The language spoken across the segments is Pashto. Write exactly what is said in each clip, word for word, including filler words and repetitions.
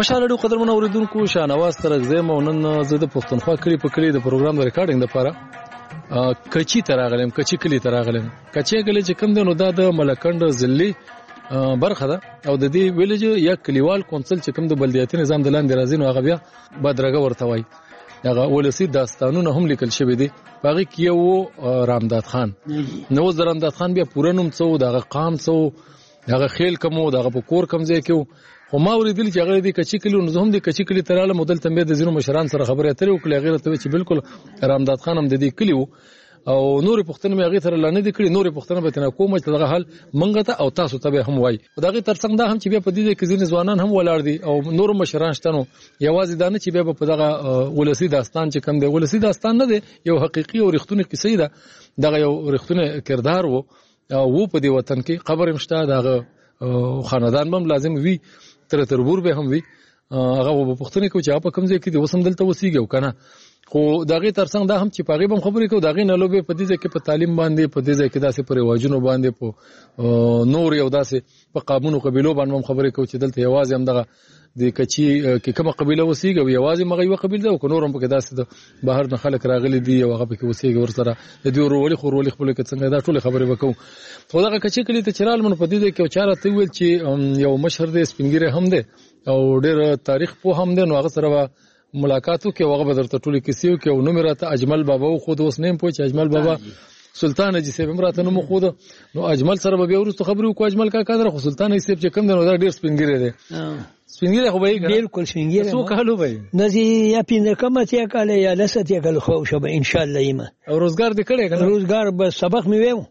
خوشاله ډو قدرمنو اوریدونکو شاهنواز ترغزه مو نن زه د پښتونخوا کلی په کلی د پروګرام د ریکارډینګ لپاره کچی تراغلم کچی کلی تراغلم کچی کلی چې کوم د نو د ملکند ضلعي برخه ده او د دې ویلج یا کلیوال کونسل چې کوم د بلدیاتي نظام د لاندې راځي نو هغه بیا بدرګه ورته وای هغه ولسی داستانونه هم لیکل شوی دي باغی کیو رامداد خان نو رامداد خان بیا پورنوم څو دغه قام څو دغه خیل کومو دغه په کور کم ځای کېو خو ما ولیدل چې هغه د کچی کلی نو هم د کچی کلی تراله مدل تنبیه د زینو مشران سره خبرې اترې وکړې غیر ته چې بالکل رامداد خان هم د دې کلی وو او نور پښتنه مې هغه سره لانه دي کړی نور پښتنه به تنه کومه چې دغه حال منګه ته او تاسو ته هم وای دغه ترڅنګ دا هم چې بیا په دې کې ځینې ځوانان هم ولاړ دي او نور مشران شته نو یوازې دا نه چې بیا په دغه ولسی داستان چې کوم دی ولسی داستان نه دی یو حقيقي او رښتونی قصې ده دغه یو رښتونی کردار وو او په دې وطن کې قبر مشته دغه خاندان هم لازم وي تر تربور به هم وي هغه په پښتنه کې چې په کوم ځای کې د وسم دلته وسیږي کنه خو دغه ترڅنګ دا هم چې پاغي بم خبرې کو دغه نه لوبه په دې کې په تعلیم باندې په دې کې داسې پر واجونو باندې په نور یو داسې په قانون او قبيلو باندې خبرې کو چې دلته یوازې هم دغه د کچی کې کومه قبيله وسیږي یوازې مغه یو قبيله ده او نور هم په داسې د بهر نه خلک راغلي دي او هغه په وسیږي ورسره د دې ورولي خورولي خپل کې څنګه دا ټول خبرې وکړو خو دغه کچی کلی ته چرال من په دې کې چاره ته ویل چې یو مشر د سپینګری هم ده او ډېر تاریخ په هم ده نو هغه سره ملاقاتو کې هغه بدر ته ټولي کیسیو کې او نو مراته اجمل بابا خو د اوس نیم پوه چې اجمل بابا سلطان جی سیب مراته نو خو نو اجمل سره به ورسته خبرو کو اجمل کا کادر خو سلطان سیب چې کوم نو دا ډیر سپینګری دی سپینګری خو به بالکل سپینګری سو کالو به نزي یا پینځه کمه ته کاله یا لسه ته کاله خو شو به ان شاء الله ایمه او روزګار دې کړی کنه روزګار به سبق می ویو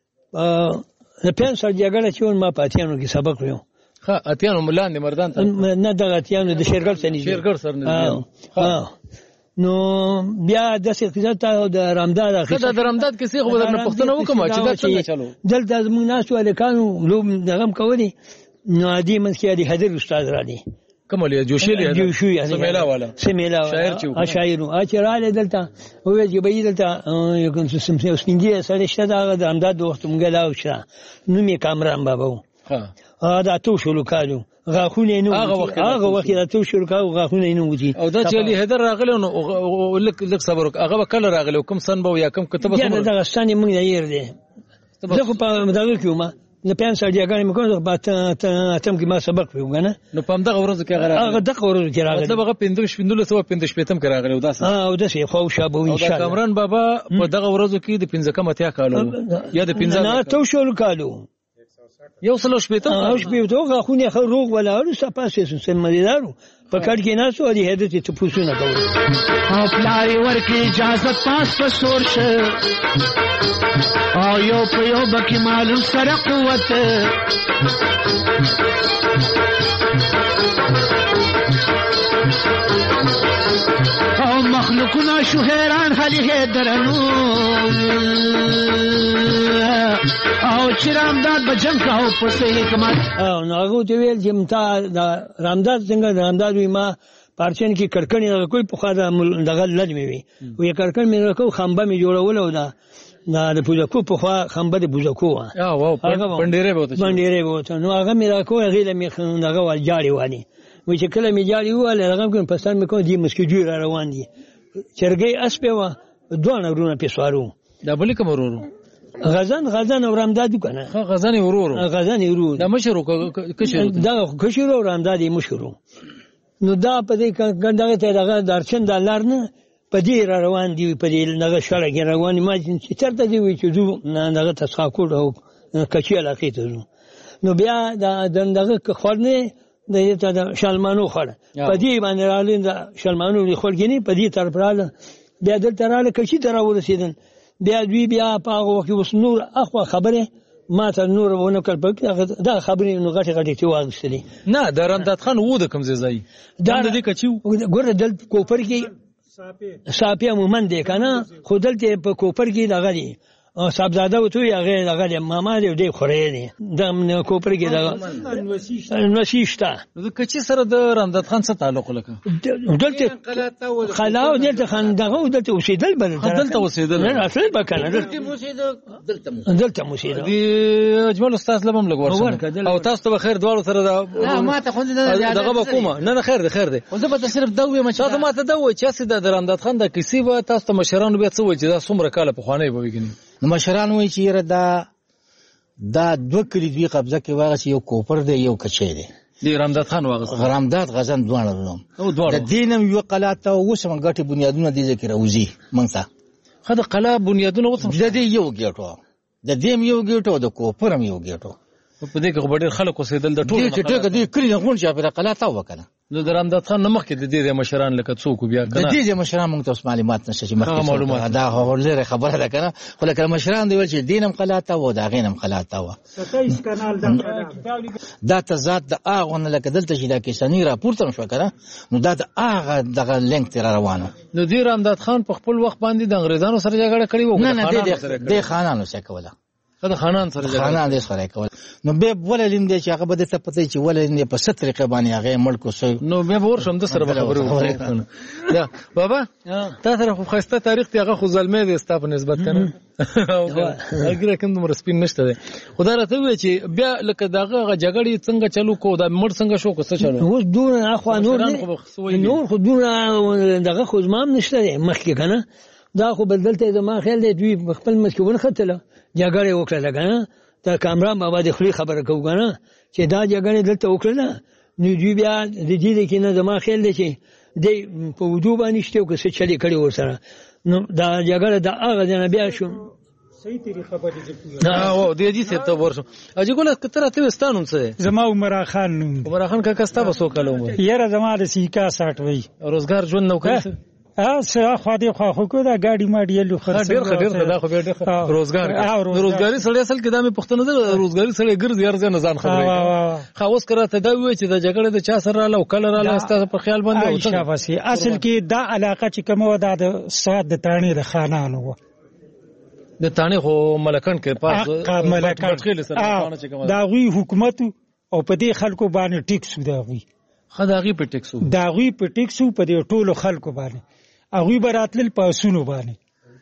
ا پین سره جګړه چې ما پاتیانو کې سبق ویو ها اتیانو ملان دي مردان ته نه دغه اتیانو د شیرګل سنې شیرګل سر نه ها نو بیا د څه ته د رامداد اخیسته د رامداد کیسې خو در پښتنه وکم چې دا څنګه چلو دلته زموږ ناس ولکانو لوب دغم کوي نو ادي من کې دي حضرت استاد را دي کمالیا جوشیلی جوشی سمیلا والا سمیلا شاعر چې شاعر او اچراله دلته او چې به دلته یو کوم څه سم سپینګي سره شته د رامداد د وخت مونږ لاو شه نو می کامران بابا ها ا دا تو شلو کالو غاخونه نو هغه وخت دا تو شلو کالو غاخونه نو وتی او دا چې علي هدر راغله نو لک لک صبر هغه کله راغله کوم سن به یا کوم کتابه سره دا ستانه موږ نه ير دي زه خو په مدغه کېوم نه پین سره دیګانې مکو په اتم کې ما سبق وګنه نو په دغه ورځ کې غره هغه دغه ورځ کې راغله مطلب هغه پندل شپندل سو پندل شپتم کې راغله او داس ها او داس خو شابه ان شاء الله کامران بابا په دغه ورځ کې د پنځه کم اتیا کالو یا د پنځه نه تو شلو کالو یو سلو شپیتم او شپیتو غاخونه خو روغ ولا ورو سپاسې سن مریدارو پکړ کې نه سو دي هدت ته پوښتنه کوي او پلاری ورکی اجازه پاس په سور شه او یو په یو بکی معلوم سره قوت او مخلوقنا شو حیران حالی درنو او چې رامداد به جنگ کاو په صحیح حکمت او نو هغه ته ویل چې متا رامداد څنګه رامداد وی ما پارچن کې کړکړې کوئی په خاطر دغه لږ مې وي وی کړکړ مې کو خمبه مې جوړول او دا د پوزکو په خوا خمبه د پوزکو ها واو پنديره به وته پنديره به وته نو هغه مې راکو هغه له مې دغه ول جاړي وانی وی چې کله مې جاړي واله هغه کوم پستان مې کو دي مسکجو را روان دي چرګي اسپه و دوه نورونه په سوارو دا بل کوم ورورو غزن غزن او رامداد کنه ها غزن ورورو غزن ورورو دا مشرو کشرو دا کشرو او رامداد مشرو نو دا په دې ګندغه ته دغه درچن دلار نه په دې روان دي په دې دغه شړه کې روان ما چې چرته دی وی چې زو دغه تساکو او کچې علاقې ته نو بیا دا دغه خورنه د دې شلمانو خړ په دې باندې رالین دا شلمانو خړګنی په دې طرف رااله بیا دلته رااله کچې تر ورسیدل بیا دوی بیا پاغه وخت وس نور اخو خبره ما ته نور ونه کړ په دا خبرې نو غټه غټه تی واغستلې نه د رامداد خان وو د کوم ځای دا د کچیو ګور دل کوپر کې صافي صافي مومن دی کنه خو دلته په کوپر کې دغه دی صاحبزاده وته هغه هغه ماما دې خورې دي د کوپر کې دا نوسی شته د کچي سره د رامداد خان څه تعلق لکه دلته خلا او دلته خان دغه دلته اوسېدل بل دلته اوسېدل نه اصل بکنه دلته دلته اوسېدل دی اجمل استاد لبم لګور او تاسو ته خیر دواړو سره دا ما ته خو دغه کومه نه نه خیر دی خیر دی زه به صرف دا وایم چې تاسو ما ته دا وایي چې سید د رامداد خان د کیسې به تاسو ته مشرانو بیا څه وایي چې دا څومره کاله په خوانې به وګینی نو مشران وایي چې یره دا دا دوه کلی دوی قبضه کې واغ یو کوپر دی یو کچې دی دی رامداد خان واغ رامداد غزن دوانه دوم او دوه د دینم یو قلاته وسم غټي بنیادونه دي ذکر اوزي مونږه خدای قلا بنیادونه وسم د دې یو ګټو د دې یو ګټو د کوپرم یو ګټو په دې کې ډېر خلک اوسېدل د ټولو چې ټکه دې کلی نه غون چې په قلاته وکنه نو د رامداد خان نمخ کې د دې مشران لکه څوک بیا کنه د دې مشران موږ ته معلومات نشته چې مخکې معلومات دا هغه خبره ده کنه خو لکه مشران دی چې دینم قلاته و دا غینم قلاته و ستایس کانال د دا تضاد د اغه نه لکه دلته چې دا کیسانی راپورته شو کنه نو دا د اغه دغه لینک تر روانه نو دی رامداد خان په خپل وخت باندې د انګريزانو سره جګړه کړې و نه نه د خانانو سره کوله خدای خانان سره جګړه خانان دې سره کوله نو به ولې لندې چې هغه به ته پته چې ولې لندې په ست طریقې باندې هغه ملک وسو نو به ور شم د سره خبرې وکړم دا بابا تا سره خو خسته تاریخ ته هغه خو ظلمې دي ستاسو نسبت کنه هغه کوم دومره سپین نشته ده خدای راته وی چې بیا لکه دغه جګړې څنګه چلو کو دا مړ څنګه شو کو څه چلو اوس دون اخو نور نور خو دون دغه خو زمام نشته مخکې کنه دا خو بدلته زما خیال دی دوی خپل مسکون خطله جګړه وکړه کنه دا کامران بابا د خلی خبره کوو کنه چې دا جګړه دلته وکړه نو دوی بیا د دې کې نه زما خیال دی چې د په وجوب باندې شته او څه چلی کړي ورسره نو دا جګړه د هغه جن بیا شو صحیح طریقه باندې نه او د دې څه ته ورشم اجي ګل کتره ته وستانوم څه زما عمر خان نوم عمر خان کا کستا وسو کلو یره زما د سیکا ساټ وای روزګار ژوند نو کړی ا سه خو دې خو خو کو دا ګاډي ماډي لو خرڅ ډیر ډیر دا خو ډیر روزګار روزګاری سړی اصل کې د مې پښتنه ده روزګاری سړی ګرځي ارزه نه ځان خبرې خو اوس کراته دا وی چې د جګړې د چا سره رااله او کله رااله ستاسو په خیال باندې اوسه اصل کې دا علاقه چې کومه ودا د سواد د تانی د خانانو و د تانی خو ملکن کې پاس ملکن دا غوي حکومت او په دې خلکو باندې ټیکس دا غوي خدای په ټیکس دا غوي په ټیکس په دې ټولو خلکو باندې اغوی براتل پاسونو باندې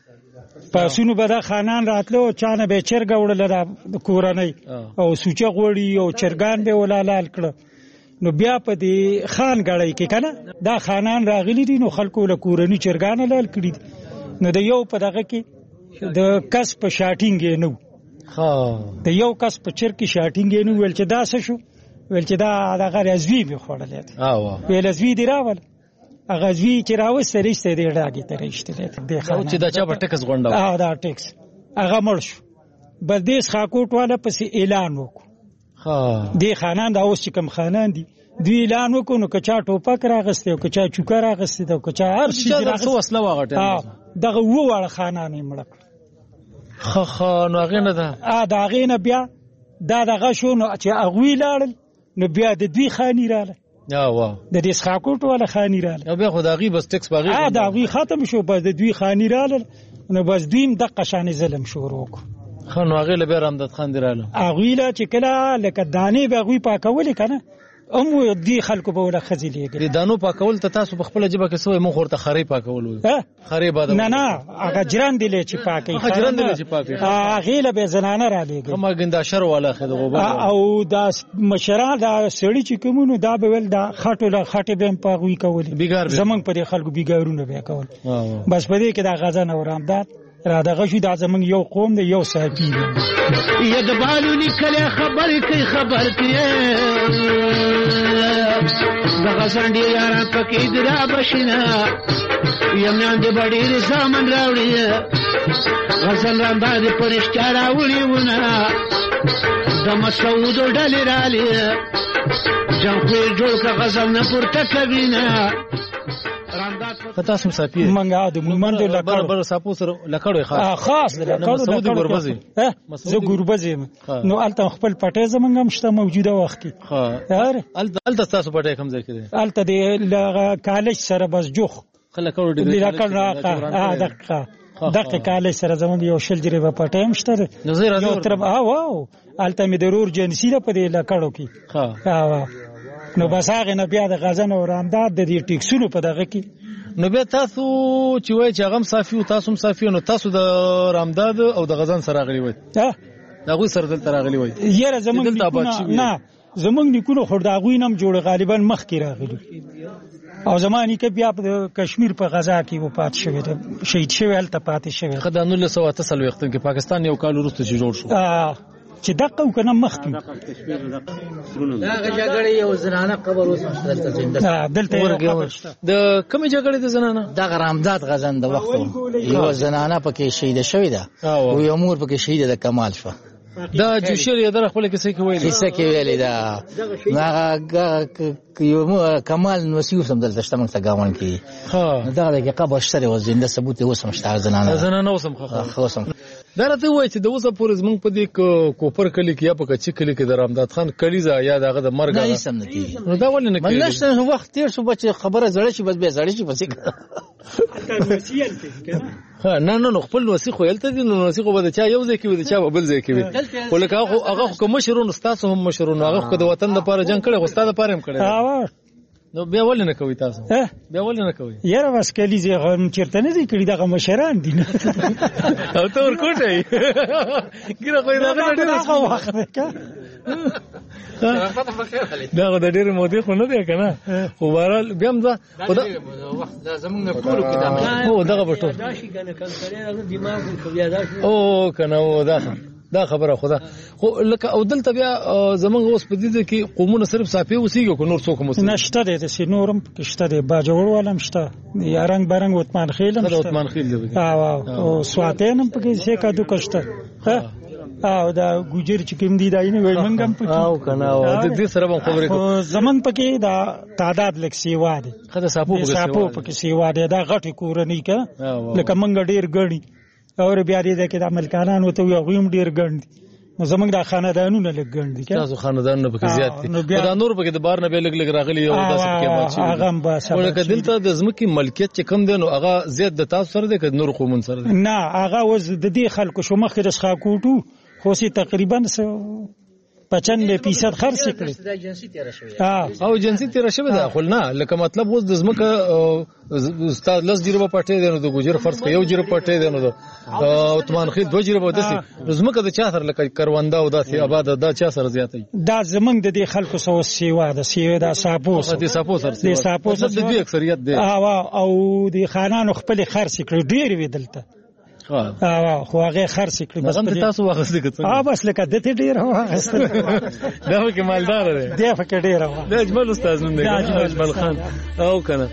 پاسونو به دا خانان راتلو چانه به چرګ وړل د کورنۍ او سوچه غوړي او چرګان به ولالال کړ نو بیا په دې خان غړی کې کنه دا خانان راغلي دي نو خلکو له کورنۍ چرګان لال کړی نو د یو په دغه کې د کس په شاټینګ نو ها د یو کس په چرکی شاټینګ نو ول چې دا څه شو ول چې دا دغه رزوی به خوړل او ویل رزوی دی راول غزوی چې راوسته رښتې دی راګي ته رښتې دی خو چې دا چا په ټکس غونډه اه دا ټکس هغه مړ شو بلدیس خاکوټ والا پس اعلان وکړ ها دی خانان دا اوس کم خانان دي دوی اعلان وکړ نو کچا ټوپک راغسته او کچا چوکا راغسته او کچا هر شي راغسته وسله واغټه دغه وو واړه خانان یې مړ خ خ نو هغه نه ده اه دا هغه نه بیا دا دغه شو نو چې هغه لاړل نو بیا د دوی خانی رااله یا وا د دې ښاکوټ ولا خانی رااله او بیا خدایي بس ټکس باغی اه دا غوي ختم شو بس د دوی خانی رااله نو بس دویم د قشان ظلم شروع وکړ خو نو هغه له رامداد خان دراله هغه لا چې کله لکه دانې به غوي پاکول کنه ام دی خلکو به ولا خزیلې دي دانو پاکول ته تاسو په خپل جبه کې سوې مخ ورته خری پاکول وي خری باد نه نه هغه جران دی چې پاکي هغه جران دی چې پاکي هغه له به زنانه را لګي هم ګنداشر والا خد غوبه او دا مشران دا سړی چې کومونو دا به ول دا خټو له خټه به پاغوي کول زمنګ په خلکو بیګارونه به کول بس په دې کې دا غزا نه ورامداد را دغه شو دا زمنګ یو قوم دی یو صاحبي ید بالو نکله خبر کی خبر کی دغه سندې یارا پکې درا بشنا یمنان دې بډې زامن راوړي غزل رام باندې پرشتہ راوړي ونه د مسعود ډلې رالي جام خو جوړ کا غزل نه پورته کوي نه پتا سم ساتي منګه د مومند لکړ بر ساپو سره لکړو خاص خاص لکړو مسعود ګوربزي زه ګوربزي نو الته خپل پټه زمنګ مشته موجوده وخت کې ها یار الته تاسو پټه کوم ځای کې الته د کالج سره بس جوخ خلکړو دې لکړ راکا ا دقه دغه کال سره زموږ یو شل جریبه پټایم شته نو زه راځم یو تر او الته مې ضرور جنسي ده په دې لکړو کې ها نو بس هغه نه بیا د غزن او رامداد د دې ټیکسونو په دغه کې نو بیا تاسو چې وای چې هغه صافي او تاسو صافي نو تاسو د رامداد او د غزن سره غلي وای ها دا غوي سره دلته راغلي وای یره زمونږ نه زمونږ نیکونو خور دا غوي نم جوړ غالبا مخ کې راغلي او زمانی کې بیا په کشمیر په غزا کې و پات شوی ده شهید شوی هلته پاتې شوی خدای نو له سو تسل وخت کې پاکستان یو کال وروسته چې جوړ شو چې دغه کنه مخ کې دا جګړې یو زنانه قبر اوس دلته زنده دلته د کومې جګړې د زنانه د رامداد غزن د وخت یو زنانه پکې شهید شوی ده او یو مور پکې شهید ده کمال شو دا جوشر یې در خپل کیسه کې ویل کیسه کې ویل دا هغه یو کمال نوسیو سم دلته شته موږ ته گاون کې ها دا د قبر شته و زنده ثبوت اوس هم شته زنانه زنانه اوس هم خو اوس هم دا راته وایي چې د اوسه پورې زمونږ په دې کوپر کلی کې یا په کچې کلی کې د رامداد خان کلیزه یا دغه د مرګ نه سم نه کیږي نو دا ولې نه کیږي نشته وخت تیر شو بچ خبره زړه شي بس به زړه شي بس ها نه نه خپل وسیخ ویلته دي نو وسیخ به چا یو ځای کې وي چا بل ځای کې وي ولکه هغه کوم مشرون تاسو هم مشرون هغه د وطن لپاره جنگ کړي خو ستاسو لپاره هم کړي نو بیا ولې نه کوي تاسو بیا ولې نه کوي یاره بس کلی زه غم چیرته نه دي کړي دغه مشران دي او ته ورکوټای ګره کوي دا ډېر وخت کا دا د ډېر مودې خو نه دی کنه خو بهرحال بیا هم دا وخت دا زمونږ ټولو کې دا هو دغه بټو دا شي کنه کنه دماغ خو بیا دا او کنه او دا دا خبره خدا خو لکه او دلته بیا زمونږ اوس په دې کې قومونه صرف صافي اوسېږي کو نور څوک مو نشته د سي نورم شته د باجوړ ولم شته یا رنگ برنګ عثمان خیلم شته عثمان خیل دی او سواتینم په کې څه کا دوه کشته او دا ګوجر چې کوم دی داینه وای منګم پکې او کنه او د دې سره به خبرې کوم زمون پکې دا تعداد لک سیوا دي خدای صاحب صاحب پکې سیوا دي دا غټي کورنۍ کا لکه منګ ډیر ګړي اور بیا دې کې د ملکانان وته یو غویم ډیر ګڼ نو زمونږ د خاندانونو لګ ګڼ دي تاسو خاندانونه پکې زیات دي دا نور پکې د بار نه به لګ لګ راغلي او داسې کې بچي هغه هم بس ولکه دلته د زمکي ملکیت چې کم دی نو هغه زیات د تاسو سره دی که نور قومون سره دی نه هغه وز د دې خلکو شو مخکې د ښاکوټو خو سي تقریبا پچانوے فیصد خرڅ کړي او جنسي تیر شوی دا خو نه لکه مطلب اوس د زمکه استاد لس جریبه پټې دی نو د ګوجر فرض یو جریبه پټې دی نو د عثمان خیل دوه جریبه ودسي زمکه د چا سره لکه کروندا او داسې آباد دا چا سره زیاتې دا زمنګ د دې خلکو سو سیوا د سیوا د صاحبو د صاحبو سره د صاحبو د دې اکثریت دی او د خانانو خپل خرڅ کړي ډیر وی دلته اه خو هغه خرڅ کړي بس تاسو واغسته کړه اه بس لکه دته ډیر هوا غسته دا کې مالدار دی دا فکر ډیر هوا د اجمل استاد نوم دی اجمل خان او کنه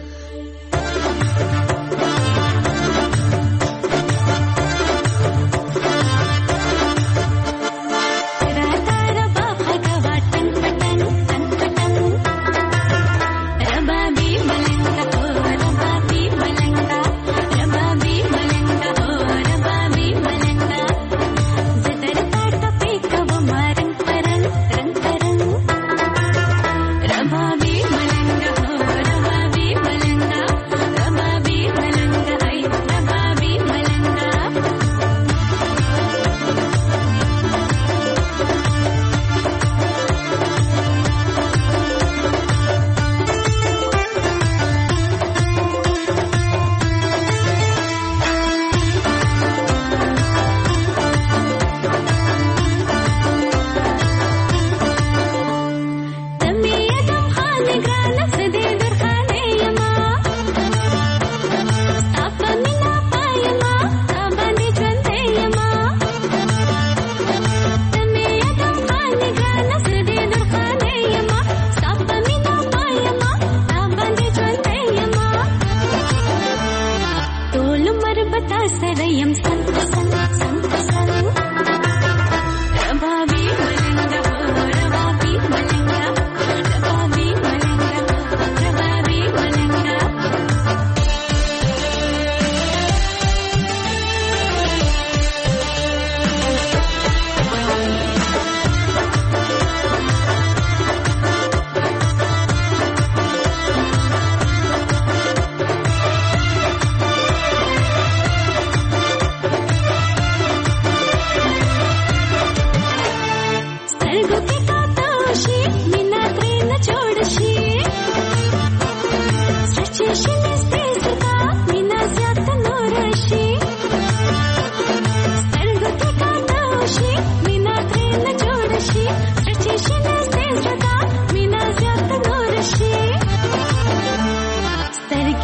Rama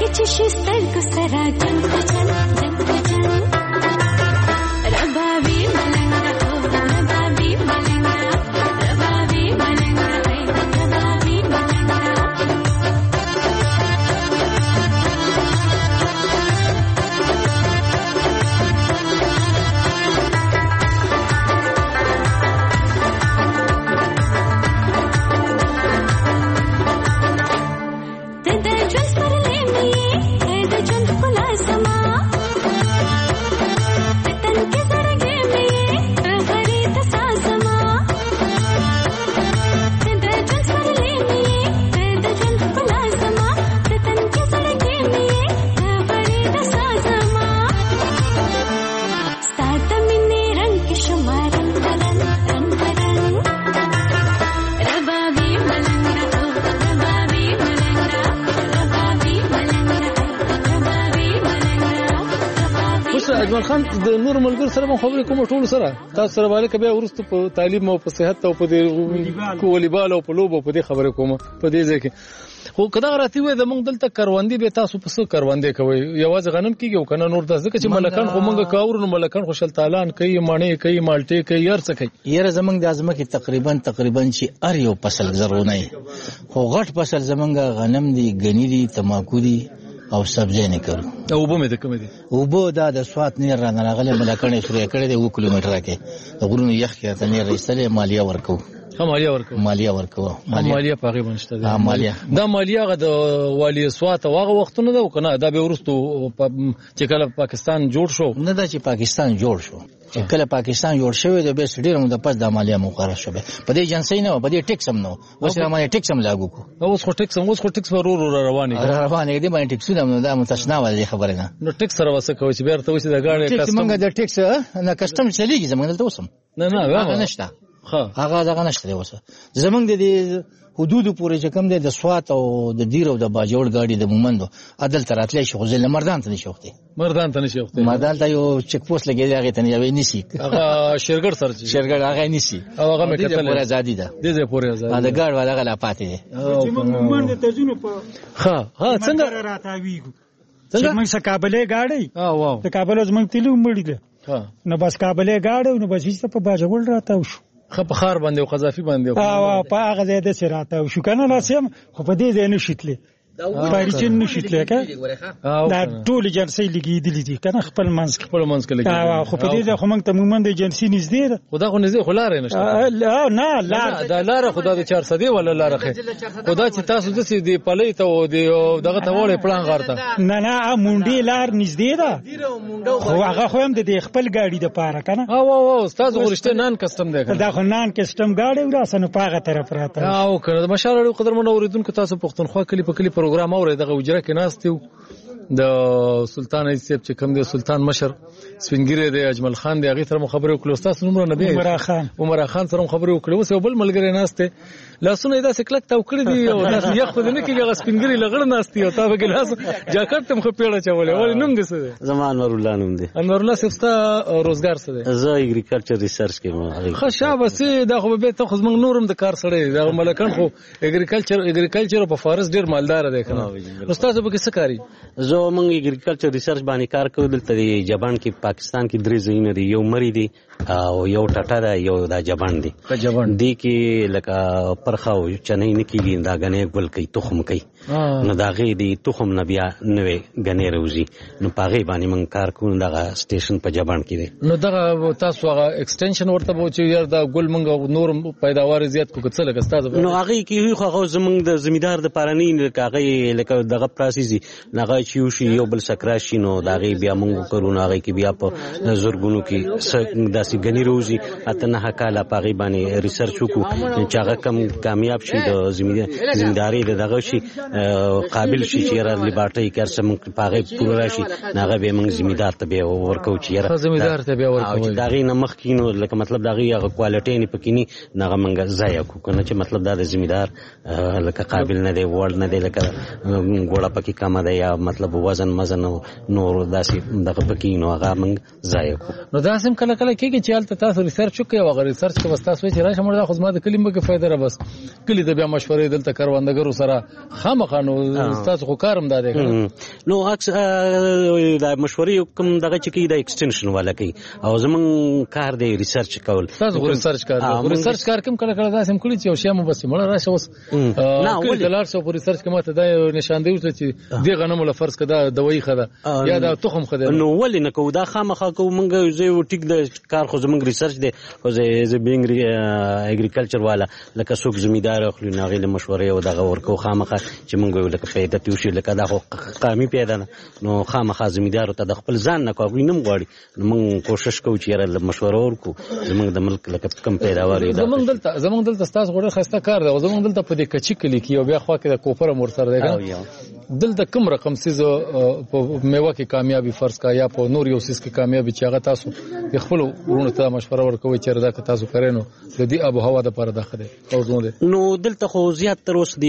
اجمل خان د نور ملګر سره خبرې کوم ټول سره تاسو سره باندې کبه ورسته په تعلیم او په صحت او په والیبال او په لوبو په دې خبرې کوم په دې ځکه خو کدا راتی وې د موږ دلته کاروندې به تاسو په څه کاروندې کوي یوازې غنم کیږي او کنه نور د ځکه چې ملکان خو موږ کاور نو ملکان خوشل تعالان کوي مانې کوي مالټي کوي ير څه کوي یره زمنګ د ازمه کې تقریبا تقریبا چې ار یو فصل زرونه خو غټ فصل زمنګ غنم دي غنی دي تماکو دي او سبزی نه کړو او به مې د کوم دي او به دا د سوات نه رانه راغله ملکانې سوري کړې د یو کیلومتر کې د غرونو یخ کې ته نه رسېله مالیه ورکو مالیه ورکو مالیه ورکو مالیه پاغي بنشته دا مالیه دا مالیه غ د والی سوات واغه وختونه ده کنه دا به ورستو چې کله پاکستان جوړ شو نه دا چې پاکستان جوړ شو چې کله پاکستان جوړ شوی د به سړي نو د پس د مالیه مقرره شوه په دې جنسي نه په دې ټیکس هم نو اوس مالیه ټیکس هم لاګو کو اوس خو ټیکس اوس خو ټیکس ورور رواني رواني دي باندې ټیکس نو دا متشنا ولې خبره نه نو ټیکس سره وسه کوي چې بیرته وسه د غاړې کسټم موږ د ټیکس نه کسټم چلیږي زمونږ دلته اوسم نه نه هغه نشته هغه دغه نشته اوسه زمونږ د حدود پورې چې کم دي د سوات او د دیر او د باجوړ گاډي د مومندو عدل تراتلې شو ځل مردان ته نشوخته مردان ته نشوخته مردان ته یو چک پوسټ لګیږي هغه ته یې نسی هغه شیرګړ سره شیرګړ هغه نسی او هغه مې کتل پورې ازادي ده د دې پورې ازادي دا ګاډ والا غلا پاتې دي چې موږ د تجونو په ها ها څنګه راتاویګو څنګه موږ سکابلې گاډي ها واو د کابل از موږ تلو مړی ده ها نو بس کابلې گاډو نو بس هیڅ په باجوړ راتاو شو خپخار باندې او قذافي باندې او په هغه ځای د سراته او شو کنه لاسم خو په دې ځای نه شتلې پاریچن نه شتلې کا دا ټول جنسي لګیدلې دي کنه خپل منځ خپل منځ کې لګیدلې او خو په دې ځای خو موږ ته مومند جنسي نږدې ده خدا خو نږدې خلاره نشته نه لار دا لار خدا د چهار سدي ولا لار خه خدا چې تاسو د سې دی پلې ته او دغه ته وړې پلان غارته نه نه مونډي لار نږدې ده خو هغه خو هم د خپل ګاډي د پاره کنه او او استاد غورشته نان کسٹم دی دا خو نان کسٹم ګاډي وراسنه پاغه طرف راته او کنه مشاله قدر مونږ اوریدونکو تاسو پښتونخوا کلی په کلی پروګرام اوري دغه وجره کې ناستیو د سلطان ایسیب چې کوم دی سلطان مشر سپینګری دی اجمل خان دی هغه سره خبرې وکړو تاسو نومره نبی عمر خان عمر خان سره خبرې وکړو اوس یو بل ملګری ناشته لاسونه دا سکلک تا وکړي دی او دا یخ خو نه کیږي سپینګری لغړ ناشتي او تا به ګلاس جاکټ تم خو پیړه چولې ول نوم دې څه دی زمان انور الله نوم دی انور الله سفتا روزګار څه دی زه اګریکلچر ریسرچ کې ما خو شابه سي دا خو به ته خو موږ نورم د کار سره دا ملکان خو اګریکلچر اګریکلچر په فارس ډیر مالدار دی کنه استاد به څه کاری زه موږ اګریکلچر ریسرچ باندې کار کوو دلته جبان کې پاکستان کې درې ځایونه دي یو مری دی او یو ټټه ده یو دا جبان دی جبان دی کې لکه پرخه او چنې نه کیږي دا غنې ګل کوي تخم کوي نو دا غي دی تخم نه بیا نوې غنې روزي نو پاغه باندې مونږ کار کوو دا سټیشن په جبان کې دی نو دا تاسو هغه ایکسټنشن ورته وو چې یار دا ګل مونږ نور پیداوار زیات کو څه لګ استاد نو هغه کې خو هغه زمونږ د زمیدار د پارانی هغه لکه دغه پراسیزي هغه چې یو بل سکراشي نو دا غي بیا مونږ کوو هغه کې بیا په زورګونو کې داسې غنی روزي اته نه کاله پاغي باندې ریسرچ وکړو چې هغه کم کامیاب شي د زمینداری دغه شي قابل شي چې را لباټي کارسم پاغي پوره راشي هغه به موږ زمیندار ته به ورکو چې را زمیندار ته به ورکو دا غي نه مخ کینو لکه مطلب دا غي هغه کوالټي نه پکینی هغه موږ ځای کو کنه چې مطلب دا د زمیندار لکه قابل نه دی ورل نه دی لکه ګوړه پکې کم ده یا مطلب وزن مزن نور داسې دغه پکې نو هغه موږ ضایع کړو. نو دا سم کله کله کېږي چې هلته تاسو ریسرچ وکړئ او هغه ریسرچ کې بس تاسو وایئ چې راشه موږ دا خو زما د کلي مګې فایده را بس کلي ته بیا مشورې دلته کروندګرو سره خامخا نو ستاسو خو کار هم دا دی نو اکس دا مشورې کوم دغه چې کوي د ایکسټنشن والا کوي او زمونږ کار دی ریسرچ کول. تاسو ریسرچ کار دی ریسرچ کار کوم کله کله داسې هم کړي چې یو شی مو بس مړه راشه اوس کلي ته لاړ شو په ریسرچ کې ماته دا یو نشاندهي وشوه چې دې غنمو له فرض که دا دوایي ښه ده یا دا تخم ښه دی. نو ولې نه کوو دا خامخا کوو موږ زه یو ټیک د کار خو زموږ ریسرچ دی خو زه بینګ اګریکلچر والا لکه څوک زمیندار اخلي نو هغې له مشورې او دغه ورکوو خامخا چې موږ لکه فایده ترې وشي لکه دا خو قامي پیدا نه نو خامخا زمیندارو ته د خپل ځان نه کوو هغوی نه هم غواړي نو موږ کوشش کوو چې یاره له مشوره ورکړو زموږ د ملک لکه کم پیداوار زموږ دلته زموږ دلته ستاسو خو ډېر ښایسته کار دی او زموږ دلته په دې کچي کلي کې یو بیا خوا کې د کوپر هم ورسره دی دلته کوم رقم څیز په میوه کې کامیابي فرض کا یا په نور یو څیز کې کامیابي چې هغه تاسو د خپل ورونو ته مشوره ورکوئ چې دا که تاسو کوئ نو د دې آب و هوا دپاره دا ښه دی او دی نو دلته خو زیات تر اوسه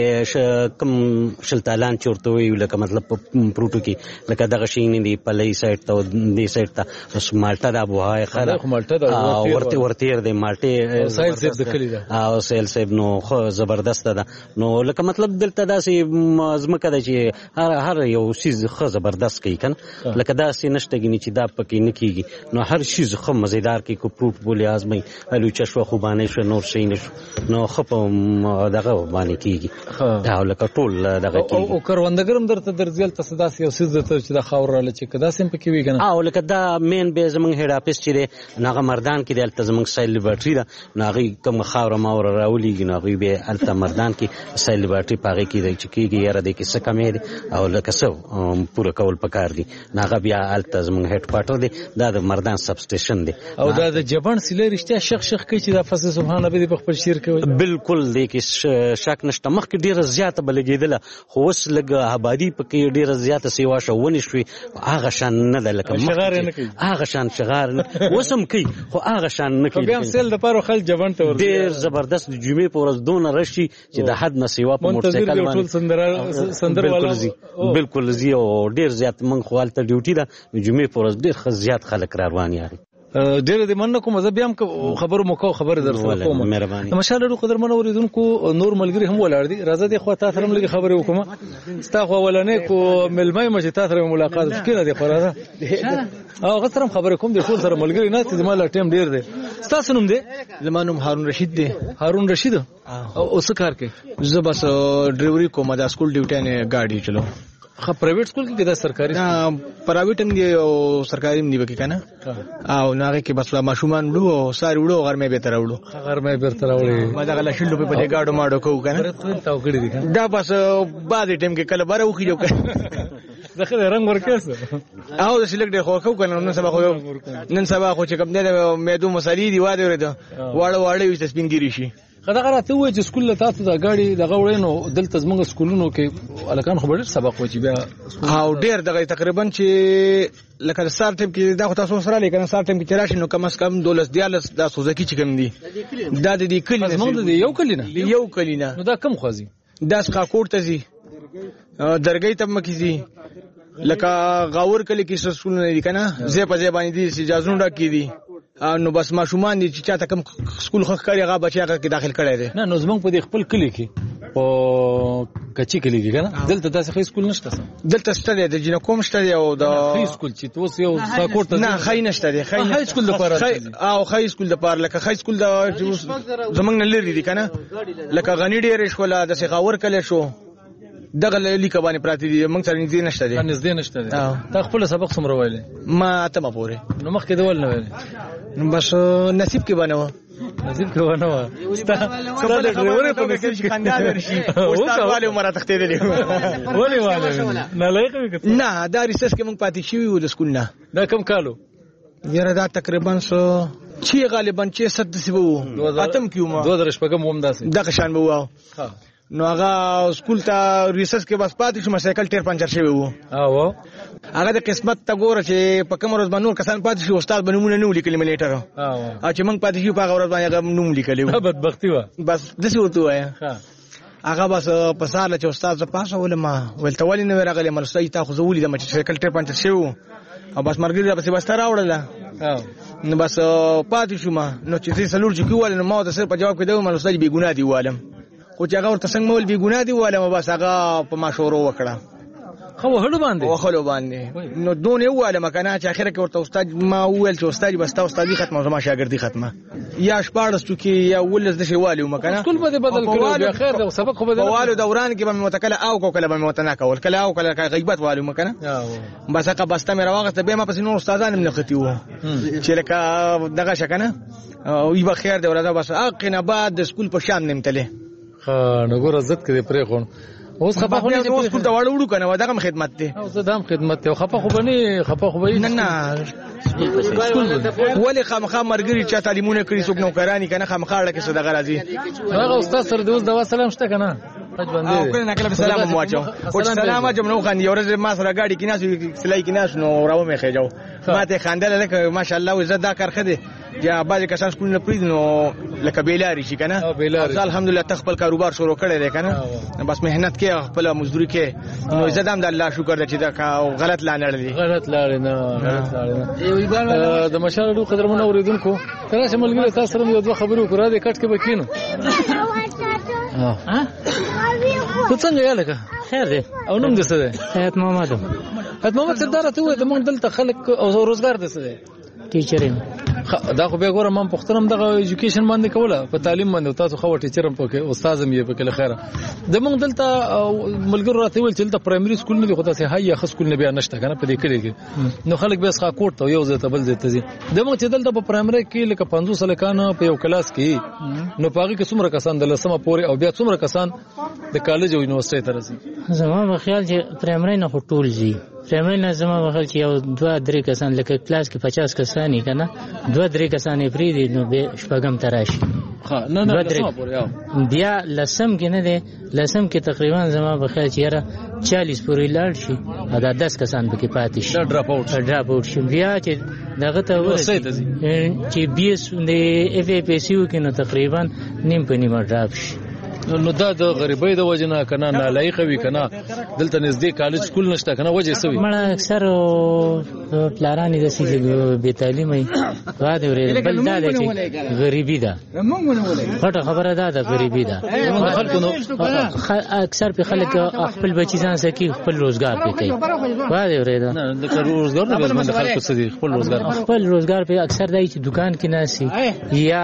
د کوم شلتالان چې ورته وایي لکه مطلب په پروټو کې لکه دغه شی نه دي پلۍ سایډ ته دې سایډ ته مالټه د آب و هوا یې ښه ده مالټه ده ورته ورتېر دی مالټې سایل صاحب د کلي ده او سایل صاحب نو خو زبردسته ده نو لکه مطلب دلته داسې ځمکه ده چې هر هر یو شیز ښه زبردست کوي که نه لکه داسې نشته ګینې چې دا پکې نه کېږي نو هر شیز ښه مزیدار کوي که پروټ بولې ازموي الوچه شوه خوبانۍ شوه نور شی نه شو نو ښه په دغه باندې کېږي دا لکه ټول دغه کېږي او کروندګر هم درته درځي هلته څه داسې یو څیز درته چې دا خاوره راله چې که داسې هم پکې وي که نه او لکه دا مین بیا زموږ هیډ آفیس چې دی نو هغه مردان کې دی هلته زموږ سایل لیبارټري ده نو هغوی کومه خاوره ماوره راولېږي نو هغوی بیا هلته مردان کې سایل لیبارټري په هغې کې دی چې کېږي یاره دی کې څه کمی دی او لکه څه پوره کول پکار دي نو هغه بیا هلته زموږ هیډ کوارټر دی دا د مردان سب سټیشن دی او دا د جبڼ سیلۍ رښتیا شخ شخ کوي چې دا فصل سبحان ربي په خپل شعر کوي بالکل دی کې شک نشته مخکې ډېره زیاته به لګېدله خو اوس لږ آبادي پکې ډېره زیاته سیوا شوه ونې شوې هغه شان نه ده لکه هغه شان شغار نه اوس هم کوي خو هغه شان نه کوي بیا هم سیل دپاره خلک جبڼ ته ورځي ډېر زبردست د جمعې په ورځ دونه رشي چې د حد نه سیوا په موټرسایکل باندې بالکل زی او ډېر زیات موږ خو هلته ډیوټي ده جمعې په ورځ ډېر زیات خلک را روان یاري ډېره دې مننه کوم زه بیا هم خبرو مو کوم خبرې در سره کوم مهرباني ماشاءالله ډېر قدرمنو اورېدونکو نور ملګري هم ولاړ دي راځه دې خوا تا سره هم لږې خبرې وکړم ستا خو اولنۍ کو مېلمه یم چې تا سره مې ملاقات وکړي نه دې خو راځه او هغه سره هم خبرې کوم دې ټول سره ملګري ناست دي زما لا ټایم ډېر دی ستاسو نوم دی زما نوم هارون رشید دی هارون رشید او څه کار کوي زه بس ډریوري کوم دا سکول ډیوټي نه ګاډي چلو خو پرایویټ سکول کې دا سرکاري پرایویټ هم دی او سرکاري هم دی وکي کنه او نو هغه کې بس ماشومان وړو او ساري وړو غرمه به تر وړو غرمه به تر وړو ما دا غلا شلو په دې گاډو ماډو کو کنه تاو کړی دي کنه دا بس بعد ټیم کې کله بره وخی جو دغه رنگ ورکاسه او د سلیکټ خو کو کنه نن سبا خو نن سبا خو چې کوم نه مېدو مسالې دی واده ورته واړه واړه وي سپینګری شي خدای راته وای چې سکول له تاسو دا غاړي دغه وړینو دلته زموږ سکولونو کې الکان خو ډېر سبق و چې بیا او ډېر دغه تقریبا چې لکه سار ټیم کې دا خو تاسو سره لیکنه سار ټیم کې تراشي نو کم از کم دولس دیالس دا سوزکی چې کم دي دا د دې کلی زموږ د یو کلی نه یو کلی نه نو دا کم خوازي دا سقاکوټ ته زی درګۍ ته مکه زی لکه غاور کلی کې سکولونه دي کنه زه په ځای باندې دي اجازه نه کیدي نو بس ماشومان دي چې چاته کم سکول خو کاری هغه بچي هغه کې داخل کړي دي نه نو زمونږ په دې خپل کلی کې او کچي کلی کې کنه دلته تاسو خې سکول نشته دلته ستړي د جنو کوم ستړي او د خې سکول چې تاسو یو ساکوټ ته نه خې نشته دي خې سکول د پاره او خې سکول د پاره لکه خې سکول د زمونږ نه لري دي کنه لکه غنی ډېر شولا د سغاور کله شو دغه لیکه باندې پراتی دي موږ سره نږدې نشته دي نږدې نشته دي تا خپل سبق څومره ویلې ما اتمه پورې نو مخکې دول نه ویلې بس نصیب کې بنو نصیب کې بنو ستا ستا د ډریور په نصیب کې خندان ورشي استاد والے عمره تختیدلې ولې والے نه لایق نه دا ریسرچ کې موږ پاتې شوی و د سکول نه دا کم کالو یاره دا تقریبا سو چې غالبا چې صد سی وو اتم کیوم دوه درش پګم هم داسې دغه شان به وو نو هغه سکول ته ریسرچ کې بس پاتې شو مسایکل ټیر پنچر شوی وو او هغه د قسمت ته ګوره چې په کوم ورځ باندې نور کسان پاتې شو استاد بنمونه نه ولیکل ملیټر او چې موږ پاتې شو په هغه ورځ باندې هغه نوم لیکلی و بدبختی و بس دسی ورته وای هغه بس په سهار چې استاد زه پاسه ولم ول ته ولې نه راغلی مل استاد تا خو زه ولیدم چې سایکل ټیر پنچر شو او بس مرګ دې بس راوړله نو بس پاتې شوم نو چې زه سلور چې کیول نو ما د سر په جواب کې دوه مل استاد بي ګناه دی والم خو چې هغه ورته څنګه مول بي ګناه دی والم بس هغه په ما شورو وکړه خو هلو باندې وخلو باندې نو دون یو والم کنه چې اخر کې ورته استاد ما وویل چې استاد بس تا استادي ختمه زما شاګردي ختمه یا شپارس تو کې یا ولز د شوالي ومکنه سکول به بدل کړو بیا خیر د سبق خو بدل والو دوران کې به متکله او کو کله به متنا کول کله او کله غیبت والو مکنه بس هغه بسته مې راوغه به ما پس نور استادان نه ختی وو چې لکه دغه شکنه او ای به خیر دی ولدا بس اقنه بعد د سکول په شام نمتله ها نو ګور عزت کړي پرې خون اوس خپه خو نه اوس سکول ته واړو وړو کنه دغه خدمت دی او زه دام خدمت ته خپه خو بني خپه خو بني نه نه ولې خامخا مرګري چې تعلیمونه کړی څوک نوکرانی کنه خامخا اړه کې صدقه راځي هغه استاد سره د اوس دوا سلام شته کنه حج باندې او کله کله سلام مو واچو او سلام جمنو خان یو ورځ ما سره گاډي کې ناس سلای کې ناس نو راو مې خېجاو ما ته خاندل لکه ماشاءالله عزت دا کار خده یا باز کسان سکول نه پریږ نو لکه بیلاری شي کنه الحمدلله تخپل کاروبار شروع کړی دی کنه بس مهنت کې خپل مزدوري کې نو عزت هم د الله شکر دی چې دا غلط لانه دی غلط لاره نه غلط لاره نه د مشالو قدرمنو اوریدونکو تر څه ملګری تاسو سره یو دوه خبرو کړه د کټ کې بکینو ها ته څنګه یاله خیر دی او نوم دې څه دی حیات محمد حیات محمد سردار ته وې د مونږ دلته خلک او روزګار دې څه دی ټیچرینګ دا خو به ګورم من پختنم دغه ایجوکیشن باندې کوله په تعلیم باندې تاسو خو ټیچرم پکې استادم یې پکې خیره د مونږ دلته ملګرو راته ویل چې دلته پرایمري سکول نه دی خو تاسو هاي خ سکول نه بیا نشته کنه په دې کې کې نو خلک به ښه کوټ ته یو ځای ته بل ځای ته ځي د مونږ چې دلته په پرایمري کې لکه پنځوس لکان په یو کلاس کې نو پاږي کې څومره کسان د لسمه پورې او بیا څومره کسان د کالج او یونیورسيټي ته راځي زما په خیال چې پرایمري نه ټول ځي پرایمري نه زما په خیال چې یو دوه درې کسان لکه کلاس کې پچاس کسان کنه دوه درې کسان پری دي نو به شپږم تراشي ها نه نه لسمه پورې بیا لسم کې نه دي لسم کې تقریبا زما په خیال چې یاره چالیس پورې لاړ شي دا دس کسان به کې پاتې شي دا ډراپ اوټ ډراپ اوټ شي بیا چې دغه ته ورسېږي چې بي اس د اف اي پي سي کې نو تقریبا نیم په نیمه ډراپ شي نو دا د غریبۍ د وجنه کنه نه لایق وي کنه دلته نږدې کالج سکول نشته کنه وجه سوي مړه اکثر پلارانی د سې به تعلیمي واده ورې بل دا چې غریبي ده پټه خبره ده د غریبي ده خلکو نو اکثر په خلک خپل بچی ځان سکی خپل روزګار پې کوي واده ورې ده نه د روزګار نه باندې خلکو سدي خپل روزګار خپل روزګار په اکثر دای چې دکان کې ناسي یا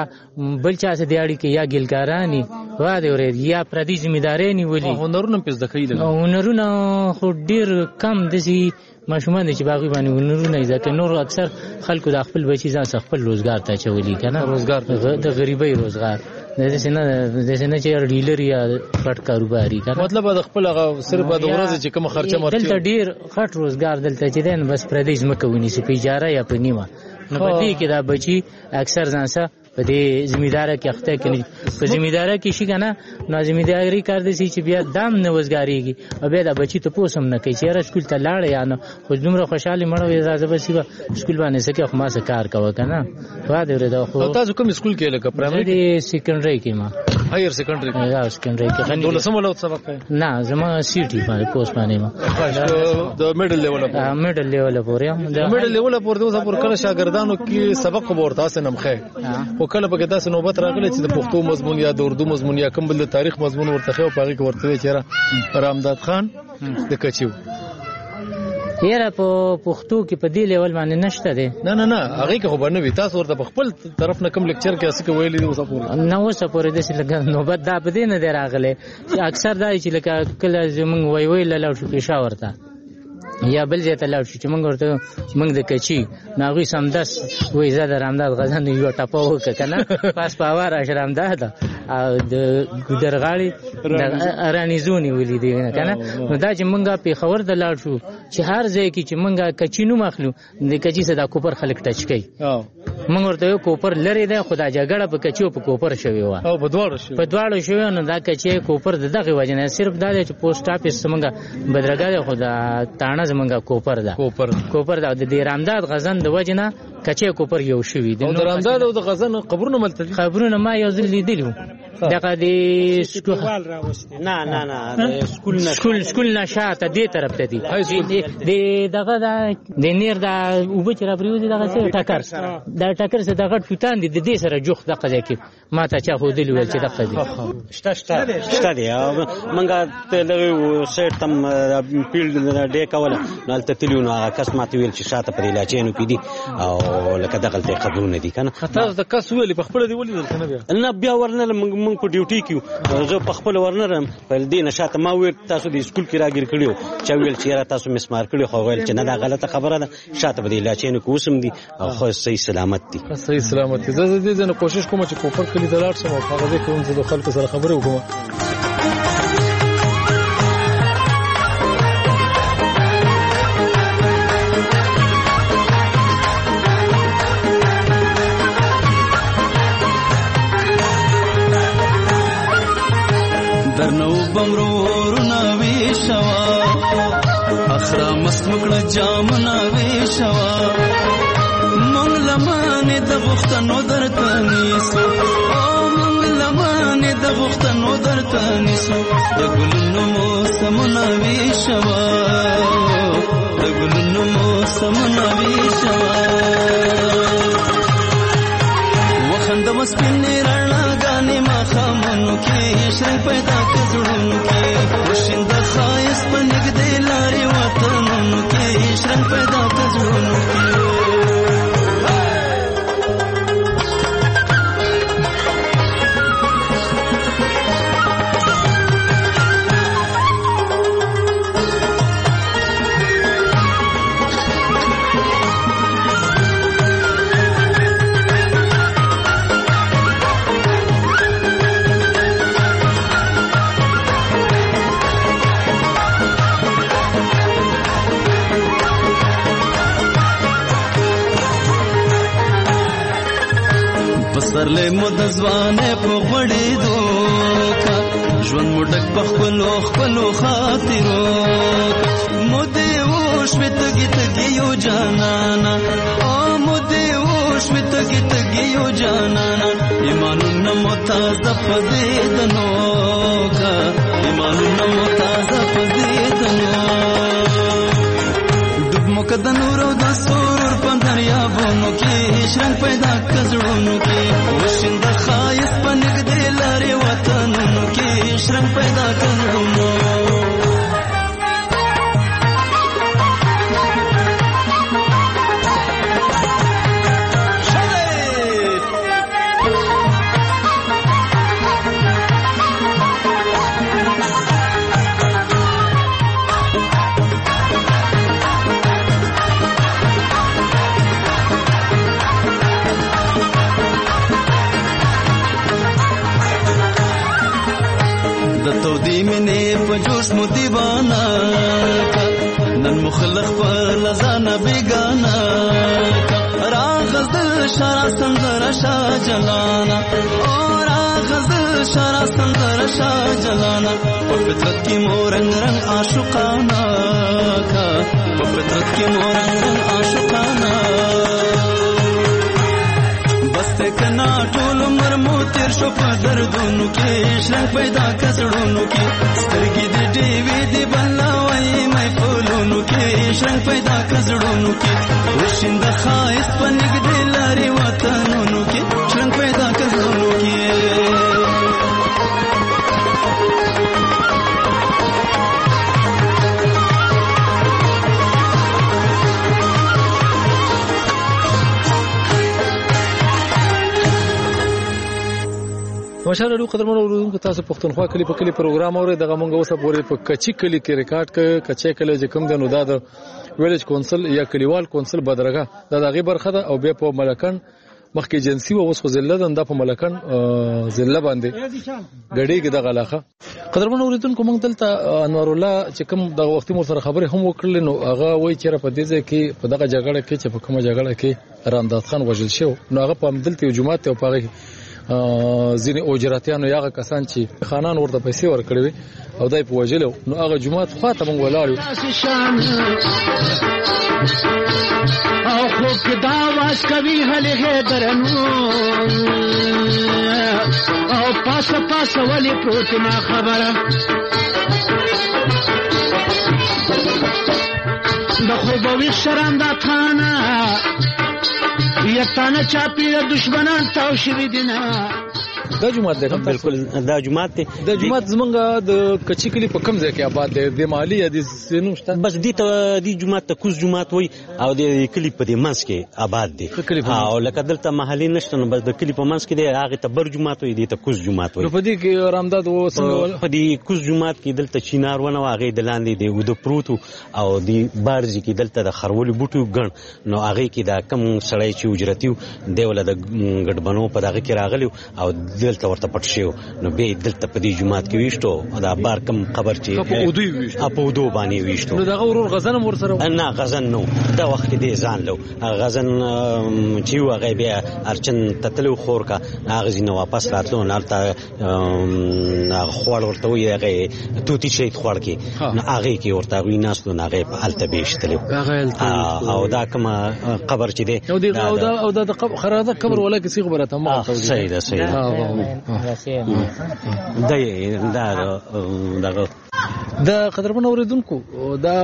بل چا څه دیاړي کې یا ګلکارانی واده ورې یا پردي ځمېداري نیولې هنرونه پېز د کېدل هنرونه خو ډیر کم دي ماشومان چې باغی باندې هنرونه ځکه نور اکثر خلکو د خپل بچی ځان خپل روزګار ته چولي کنه روزګار د غریبۍ روزګار د سینه د سینه چې ډیلر یا پټ کاروباري کنه مطلب د خپل هغه صرف د ورځې چې کوم خرچه مرچه دلته ډیر غټ روزګار دلته چې دین بس پردي ځمکه ونی سي په اجاره یا په نیمه نو په دې کې دا بچي اکثر ځان سره په دې ځمېداره کې اخته کړي په ځمېداره کې شي کنه نو ځمېداري کار دي چې بیا دام نه وزګاریږي او بیا د بچی ته پوسم نه کوي چې را سکول ته لاړ یا نه خو دومره خوشاله مړ وي راځه بس سکول باندې سکه خو ما سره کار کوي کنه واده ورته خو تاسو کوم سکول کې لکه پرایمري سیکنډري کې ما هایر سیکنډري کې یا سیکنډري کې خني دولسم ولوت سبق نه زما سی ټي باندې پوسټ باندې ما د میډل لیول په میډل لیول پورې د میډل لیول پورې د اوسه پر کله شاګردانو کې سبق ورته تاسو نمخه او کله په داسې نوبت راغله چې د پښتو مضمون یا د اردو مضمون یا کوم بل د تاریخ مضمون ورته خو پاږي کې ورته چیرې رامداد خان د کچیو یاره په پښتو کې په دې لیول باندې نشته دي نه نه نه هغه کې خو باندې وي تاسو ورته په خپل طرف نه کوم لیکچر کې اسې ویلي دي اوسه پورې نه اوسه پورې د څه لګا نوبت دا په دې نه دی راغله چې اکثر دا چې لکه کله زمونږ وای وای لاله شو پېښور ته یا بل ځای ته لاړ شو چې موږ ورته موږ د کچي ناغوی سمدس وې زاد رامداد غزن یو ټاپو وک کنه پاس پاوار اشرامداد او د ګدرغاړي د ارانیزونی ولیدي کنه نو دا چې موږ په خبر د لاړ شو چې هر ځای کې چې موږ کچي نو مخلو د کچي صدا کوپر خلک ټچ کوي موږ ورته یو کوپر لري ده خدای جګړه په کچو په کوپر شوی و او په دواړو شوی په دواړو شوی نو دا کچي کوپر دغه وجنه صرف دا چې پوسټ اپیس څنګه بدرګه خدا تانه زمونږه کوپر ده کوپر کوپر ده د رامداد غزن د وجنه کچې کوپر یو شوی د رامداد او د غزن قبرونه ملته قبرونه ما یو ځل لیدلو دغه د سکول راوستي نه نه نه سکول نه سکول سکول نه شاته دې طرف ته دي د دغه د نیر د اوبه چې را پریوزي دغه څه ټکر دا ټکر څه دغه ټوتان دي د دې سره جوخ دغه ځای کې ما ته چا خو دلی ویل چې دغه دي شته شته شته دي منګه ته دغه سیټ تم پیلډ ډې کوله نو تل تلیو نو هغه کس ماته ویل چې شاته پر علاجینو کې دي او لکه دغه ته قبرونه دي کنه تاسو د کس ویل په خپل دی ولیدل کنه بیا نه بیا ورنل موږ په ډیوټي کې زه په خپل ورنرم په دې نشاته ما ویل تاسو د سکول کې راګیر کړیو چې ویل چې تاسو مسمار کړی خو ویل چې نه دا غلطه خبره ده شاته به علاجینو کې وسم دي او خو صحیح سلامت دي صحیح سلامت دي زه دې نه کوشش کوم چې کوپر کلی دلار سم او هغه دې کوم چې د خلکو سره خبرې وکړم درنو بمرورنا ویشوا اخرا مسمکړه جامنا ویشوا مونږ لمانه د غختنو درته نیسو او مونږ لمانه د غختنو درته نیسو د ګلونو موسمنا ویشوا د ګلونو موسمنا ویشوا وخند مسپنې رڼا غانې ما خامنو کې شرنګ پیدا کړو کې وشند خایس پنګ دې لارې وطنونو کې شرنګ پیدا کړو سرلې مو د ځوانې په غړې دوکا ژوند مو ډک په خپلو خپلو خاطرو مو دې وشوې تږي تږي یو جانانا او مو دې وشوې تږي تږي یو جانانا ایمانونه مو تازه په دې دنوکا ایمانونه مو تازه په دې دنو ډوب مو که د نورو د سرور په دریابونو کې شرنګ پیدا کزړونو کې وشند خایس پنګ دې لارې وطنونو کې شرنګ پیدا کړو جوش مو دیوانا نن مخلق پر لزانا بیگانا راغزل شارع سندر شا جلانا اور راغزل شارع سندر شا جلانا په فطرت کی مورنگ رنگ عاشقانا کا په فطرت کی مورنگ رنگ عاشقانا بسته کنا ټول عمر مو تیر شو په دردونو کې شرنګ پیدا کړو کې سترګې دې ډېوې دې بلاوي مې پلونو کې شرنګ پیدا کړو کې وشند خایس پنګ دې لارې وطنونو کې شرنګ پیدا کړو کې ماشاءالله ډېر قدرمن اوریدونکو تاسو پښتونخوا کلی په کلی پروګرام اورئ دغه مونږ اوسه پورې په کچی کلی کې ریکارډ ک کچې کلی چې کوم د نو دا د ویلج کونسل یا کلیوال کونسل بدرګه دا دغه برخه ده او بیا په ملکن مخکې جنسي او اوس خو زله ده په ملکن زله باندې غړي کې دغه علاقه قدرمن اوریدونکو مونږ دلته انوار الله چې کوم دغه وختي مو سره خبرې هم وکړل نو هغه وایي چې په دې ځای کې په دغه جګړه کې چې په کومه جګړه کې رامداد خان وژل شو نو هغه په دلته یو جماعت او پاره ځینې اوجراتیانو یاغه کسان چې خانان ورته پیسې ورکړي او دای په وجلو نو هغه جماعت خواته مونږ ولاړو او خوب دا واس کوي هله درنو او پاس سوالې پروت ما خبره د خوب ویښ شرمدا تانه یتانه چاپی دشمنان تاو شوي دي نه دا جماعت دی بالکل دا جماعت دی دا جماعت زمونږ د کچی کلی په کم ځای کې آباد دی د مالی یا د سینو شته بس دې ته دې جماعت ته کوز جماعت وای او د کلی په دې منځ کې آباد دی او لکه دلته محلي نشته نو بس د کلی په منځ کې دی هغه ته بر جماعت وای دې ته کوز جماعت وای په دې کې رامداد و څنګه په دې کوز جماعت کې دلته چینار ونه هغه د لاندې دی و د پروتو او د بارځ کې دلته د خرولي بوټو ګڼ نو هغه کې دا کم سړی چې اجرتیو دی ول د ګډبنو په دغه کې راغلی او دلته ورته پټ شو نو به دلته په دې جماعت کې ویشتو دا بار کم خبر چې په اودو ویشتو په اودو باندې ویشتو نو دا ورور غزن ور سره نه غزن نو دا وخت کې دې ځان لو غزن چې هغه بیا ارچن تتلو خور کا هغه زینه واپس راتلو نه تا خوړ ورته وی هغه توتی شي خوړ کې نه هغه کې ورته وی ناس نو هغه په الته بیشتلو او دا کوم قبر چې دی او دا او دا د خراده قبر ولا کې سی خبره ته ما صحیح ده صحیح ده دا دا دا دا قدرمن اوریدونکو دا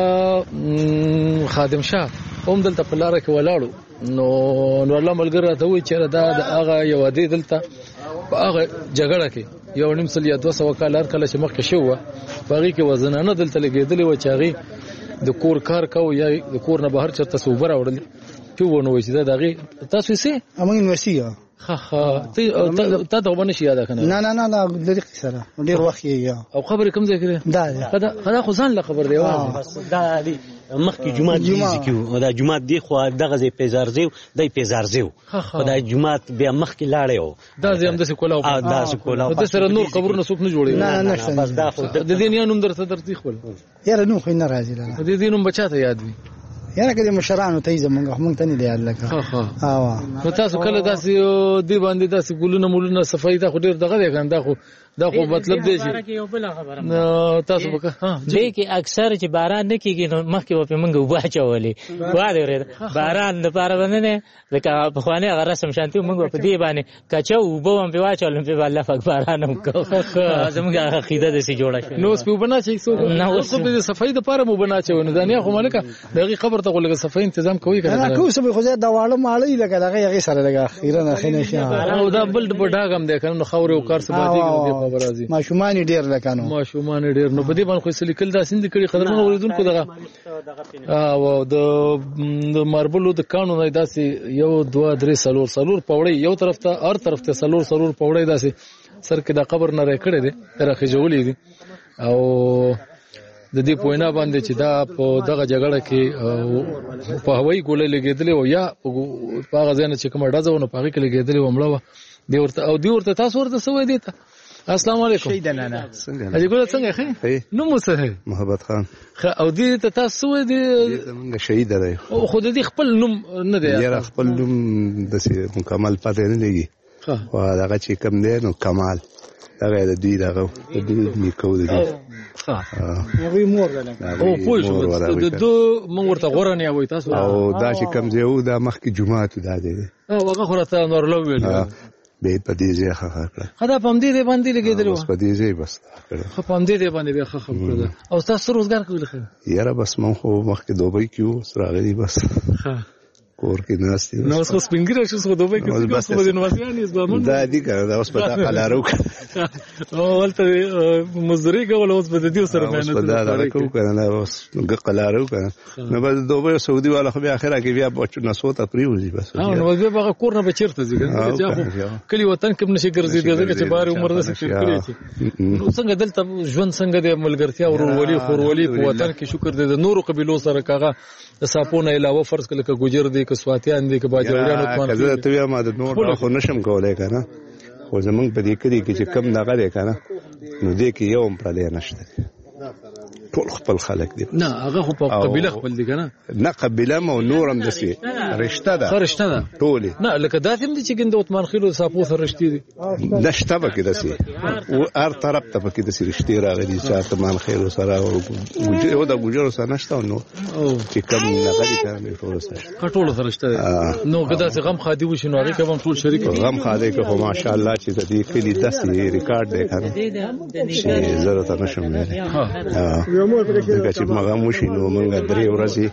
خادم شاه هم دلته په لار کې ولاړو نو نو الله ملګری ته وی چې دا د هغه یو دی دلته په هغه جګړه کې یو نیم سل یا دوه سوه کال هر کله چې مخکې شو باغی کې وزنانه دلته لګېدلې و چې هغه د کور کار کو یا د کور نه بهر چرته صوبر اورل چې ونه چې دا دغه تاسو سي امون ورسیه خا خا ته ته دا باندې یاد کنه نه نه نه د دې سره ډیر وخت یې او خبر کوم ځای کړی دا خدا خدا خو ځان له خبر دی دا دی مخکې جمعه دی کیو دا جمعه دی خو دغه ځای پیزارزیو دای پیزارزیو دا جمعه بیا مخکې لاړیو دا زم د سکولاو دا سکولاو د سره نور قبرونه څوک نه جوړي نه نه بس دا خو د دې نه نوم درته درتي خپل یاره نو خو نه راځي دا د دې نوم بچاته یاد وي یاره کله مشرانو ته زمونږ مونږ ته نه دی یاد لکه ها ها نو تاسو کله داسې دی باندې داسې ګلونه مولونه صفای ته خو ډیر دغه دی کنه دا خو دا خو مطلب دی چې نو تاسو به ها دې کې اکثر چې باران نه کیږي نو مخکې په موږ وبا چولې واده ورته باران د پاره باندې نه لکه په خوانه غره سم شانتي موږ په دې باندې کچو وبو هم په واچول په الله پاک باران هم کو زموږ عقیده دې سي جوړه شي نو سپو بنا چې څو نو څه به صفای د پاره مو بنا چې ونه دانیا خو مالک دغه قبر ته غوړه صفای تنظیم کوي کنه نه کوم څه به خو دا واړه مالې لکه دغه یغي سره لګه اخیرا نه خینه شي او دا بل بډاګم دی کنه خاور او کار سبا دي خبر راځي ما شومان ډیر لکانو ما شومان ډیر نو په دې باندې خو سلیکل دا سند کړي قدرمن اوریدونکو دغه او د ماربلو د قانون نه داسې یو دوه درې سلور سلور پوړی یو طرف ته هر طرف ته سلور سلور پوړی داسې سر کې د قبر نه راکړي دي راخې جوړې دي او د دې پوینا باندې چې دا په دغه جګړه کې په هوایي ګولې لګېدلې او یا په هغه ځای نه چې کومه ډزه ونه په هغه کې لګېدلې و مړه دی ورته او دی ورته تاسو ورته سوې دي ته السلام علیکم شهید نانا څنګه اجي ګل څنګه خې نو مو څه محبت خان او دې ته تاسو سوې دي څنګه شهید دی او خو دې خپل نوم نه دی یاره خپل نوم د مکمل پته نه لګي او هغه چې کوم دی نو کمال هغه د دوی دغه د دوی میکو دی ها هغه مور ده او پوه شو د دو مونږ ورته غورنه وای تاسو او دا چې کوم ځای و دا مخکې جمعه ته ده دی او هغه خورته نور لو ویل به په دې ځای ښه کړ خدا پم دې باندې لګیدلو بس په دې ځای بس خو پم دې باندې به ښه کړل او تاسو روزګار کوي لخه یاره بس مونږ خو مخکې دوبۍ کیو سراغلی بس کور کې ناستې نو اوس خو سپینګری شو خو دوبۍ کې اوس په دې نواسیان یې زبامن دا دي کنه اوس په تا قلارو او ولته مزدوري کول اوس په دې سره مهنت په دا دا کو کنه اوس قلارو کنه نو بس دوبۍ سعودي والا خو بیا اخره کې بیا بچو نسوته پریوزي بس نو بیا هغه کور نه بچرته ځي چې کلی وطن کې نشي ګرځي دغه چې بار عمر ده څه کړی نو څنګه دلته ژوند څنګه د ملګرتیا ورولي خورولي په وطن کې شکر دې د نورو قبيلو سره کاغه د صاحبونه علاوه فرض کله ک ګوجر دي ک سواتیان دي ک باجوړیان او تمام کله ته ما د نور خو نشم کولای کنه خو زمونږ په دې کې چې کم دغه دی کنه نو دې کې یو پر دې نشته ټول خپل خلک دي. نه هغه خو په قبيله خپل دي کنه. نه قبيله مو نورم دسي رشتہ ده. رشتہ ده. ټولې. نه لکه داسې هم دي چې ګنده عثمان خیلو صاحب سره رشتې دي. نشته به کې دسي. او هر طرف ته به کې دسي رشتې راغلي چې عثمان خیلو سره او د ګوجرو سره نشته نو. چې کوم لغړي کار ټول سره. ټول سره رشتہ ده. نو کدا چې غم خادي وشي نو هغه کوم ټول شریک غم خادي که خو ماشاءالله چې د دې کلی داسې ریکارډ دی کنه. چې ضرورت نشم نه. ها. دا چې مغه موشي نو مونږ درې ورځې